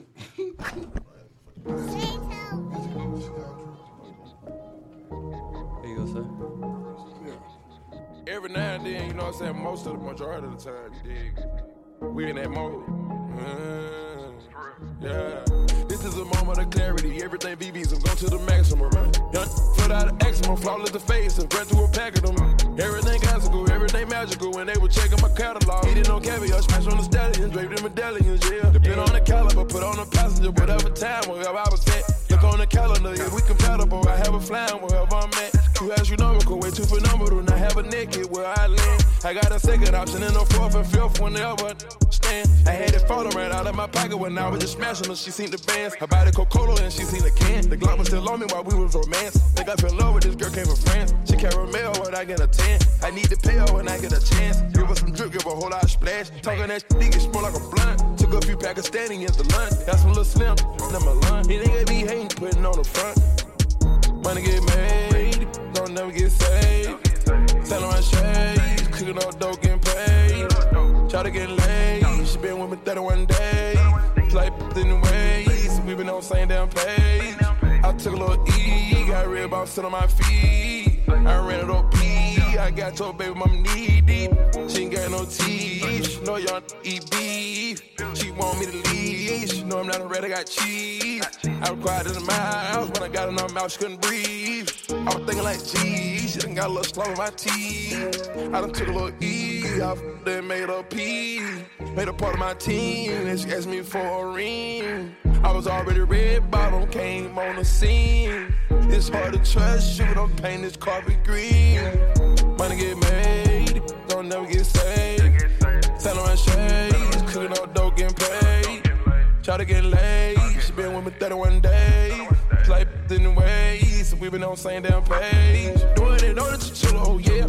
Here you go, sir. Every now and then, you know what I'm saying, most of the majority of the time, you dig, we in that mode. Yeah. This is a moment of clarity. Everything VBs, I'm going to the maximum, man. Young, foot out of eczema, flawless the face, and ran through a pack of them. Everything classical, everything magical. When they were checking my catalog, eating on caviar, smash on the stallion, draped in medallions, yeah. Depend on the caliber, put on the passenger, whatever time, wherever I was at. Look on the calendar, if we compatible, I have a flying wherever I'm at. You astronomical, way too phenomenal, not have a naked where I land. I got a second option and a fourth and fifth whenever stand. I had it falling right out of my pocket when I was just smashing her. She seen the bands. Her body Coca-Cola and she seen the can. The Glock was still on me while we was romance. Think I fell in love with this girl, came from France. She caramel when I get a 10. I need to pay her when I get a chance. Give her some drip, give her a whole lot of splash. Talking that shit, get smell like a blunt. Took a few Pakistani into lunch. Got some little slim, number lunch. He nigga be hating, putting on the front. Money get made, don't never get saved. Selling my shades, cooking up dope, getting paid. Try to get laid, she been with me 31 days. Like in the ways, we been on the same damn page. I took a little E, got red about sit on my feet. I ran it up P, I got your baby mama knee deep. She ain't got no teeth, she know y'all eat beef. She want me to leave, she know I'm not a red, I got cheese. I was quiet in my house, when I got in her mouth, she couldn't breathe. I was thinking like, geez, she done got a little slow in my teeth. I done took a little E, I then made a P. Made a part of my team, and she asked me for a ring. I was already red bottom, came on the scene. It's hard to trust you, don't paint this carpet green. Money get made, don't never get saved. Selling my shades, cooking up dope, getting paid. Try to get laid, she been with me 31 days. Like in the ways, we been on the same damn page. Doing it on the chinchilla, oh yeah.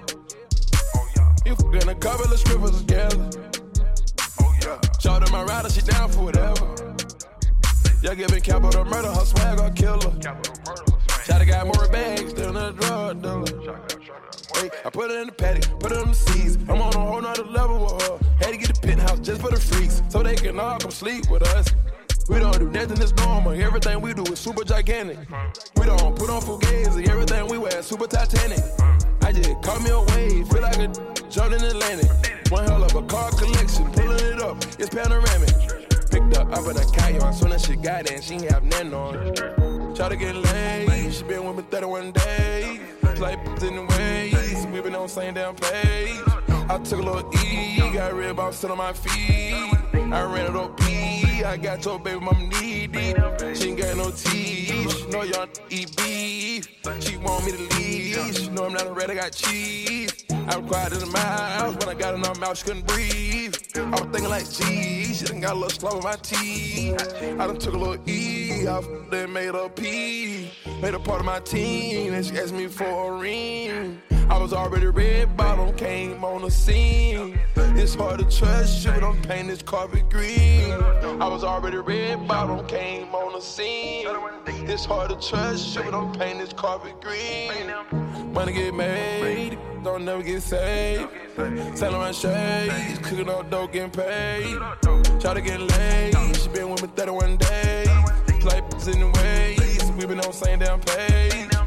If we're gonna couple of strippers together. Shout out my rider, she down for whatever. Y'all giving capital murder, her swag or kill her. Shot got more bags than a drug dealer. Hey, I put it in the paddock, put it on the seas. I'm on a whole nother level with her. Had to get a penthouse just for the freaks, so they can all come sleep with us. We don't do nothing that's normal, everything we do is super gigantic. We don't put on fugazi, everything we wear is super Titanic. I just caught me a wave, feel like a jumped in the Atlantic. One hell of a car collection, pulling it up, it's panoramic. Picked up in a Cayenne, soon as she got in, she ain't have nothing on. Try to get laid, she been with me 31 days. Like in the ways, we been on the same damn page. I took a little E, got red about sit on my feet. I ran it up P, I got your baby mama knee deep. She ain't got no teeth, she know y'all eat beef. She want me to leave, she know I'm not a red, I got cheese. I was quiet in the mouth. When I got in her mouth, she couldn't breathe. I was thinking like, gee, she done got a little slow in my teeth. I done took a little E off, then made her pee. Made her part of my team, and she asked me for a ring. I was already red bottom, came on the scene. It's hard to trust you, don't paint this carpet green. I was already red bottom, came on the scene. It's hard to trust you, don't paint this carpet green. Money get made, don't never get saved. Selling my shades, cooking up dope, getting paid. Try to get laid, she been with me 31 days. Like in the ways, we been on the same damn page.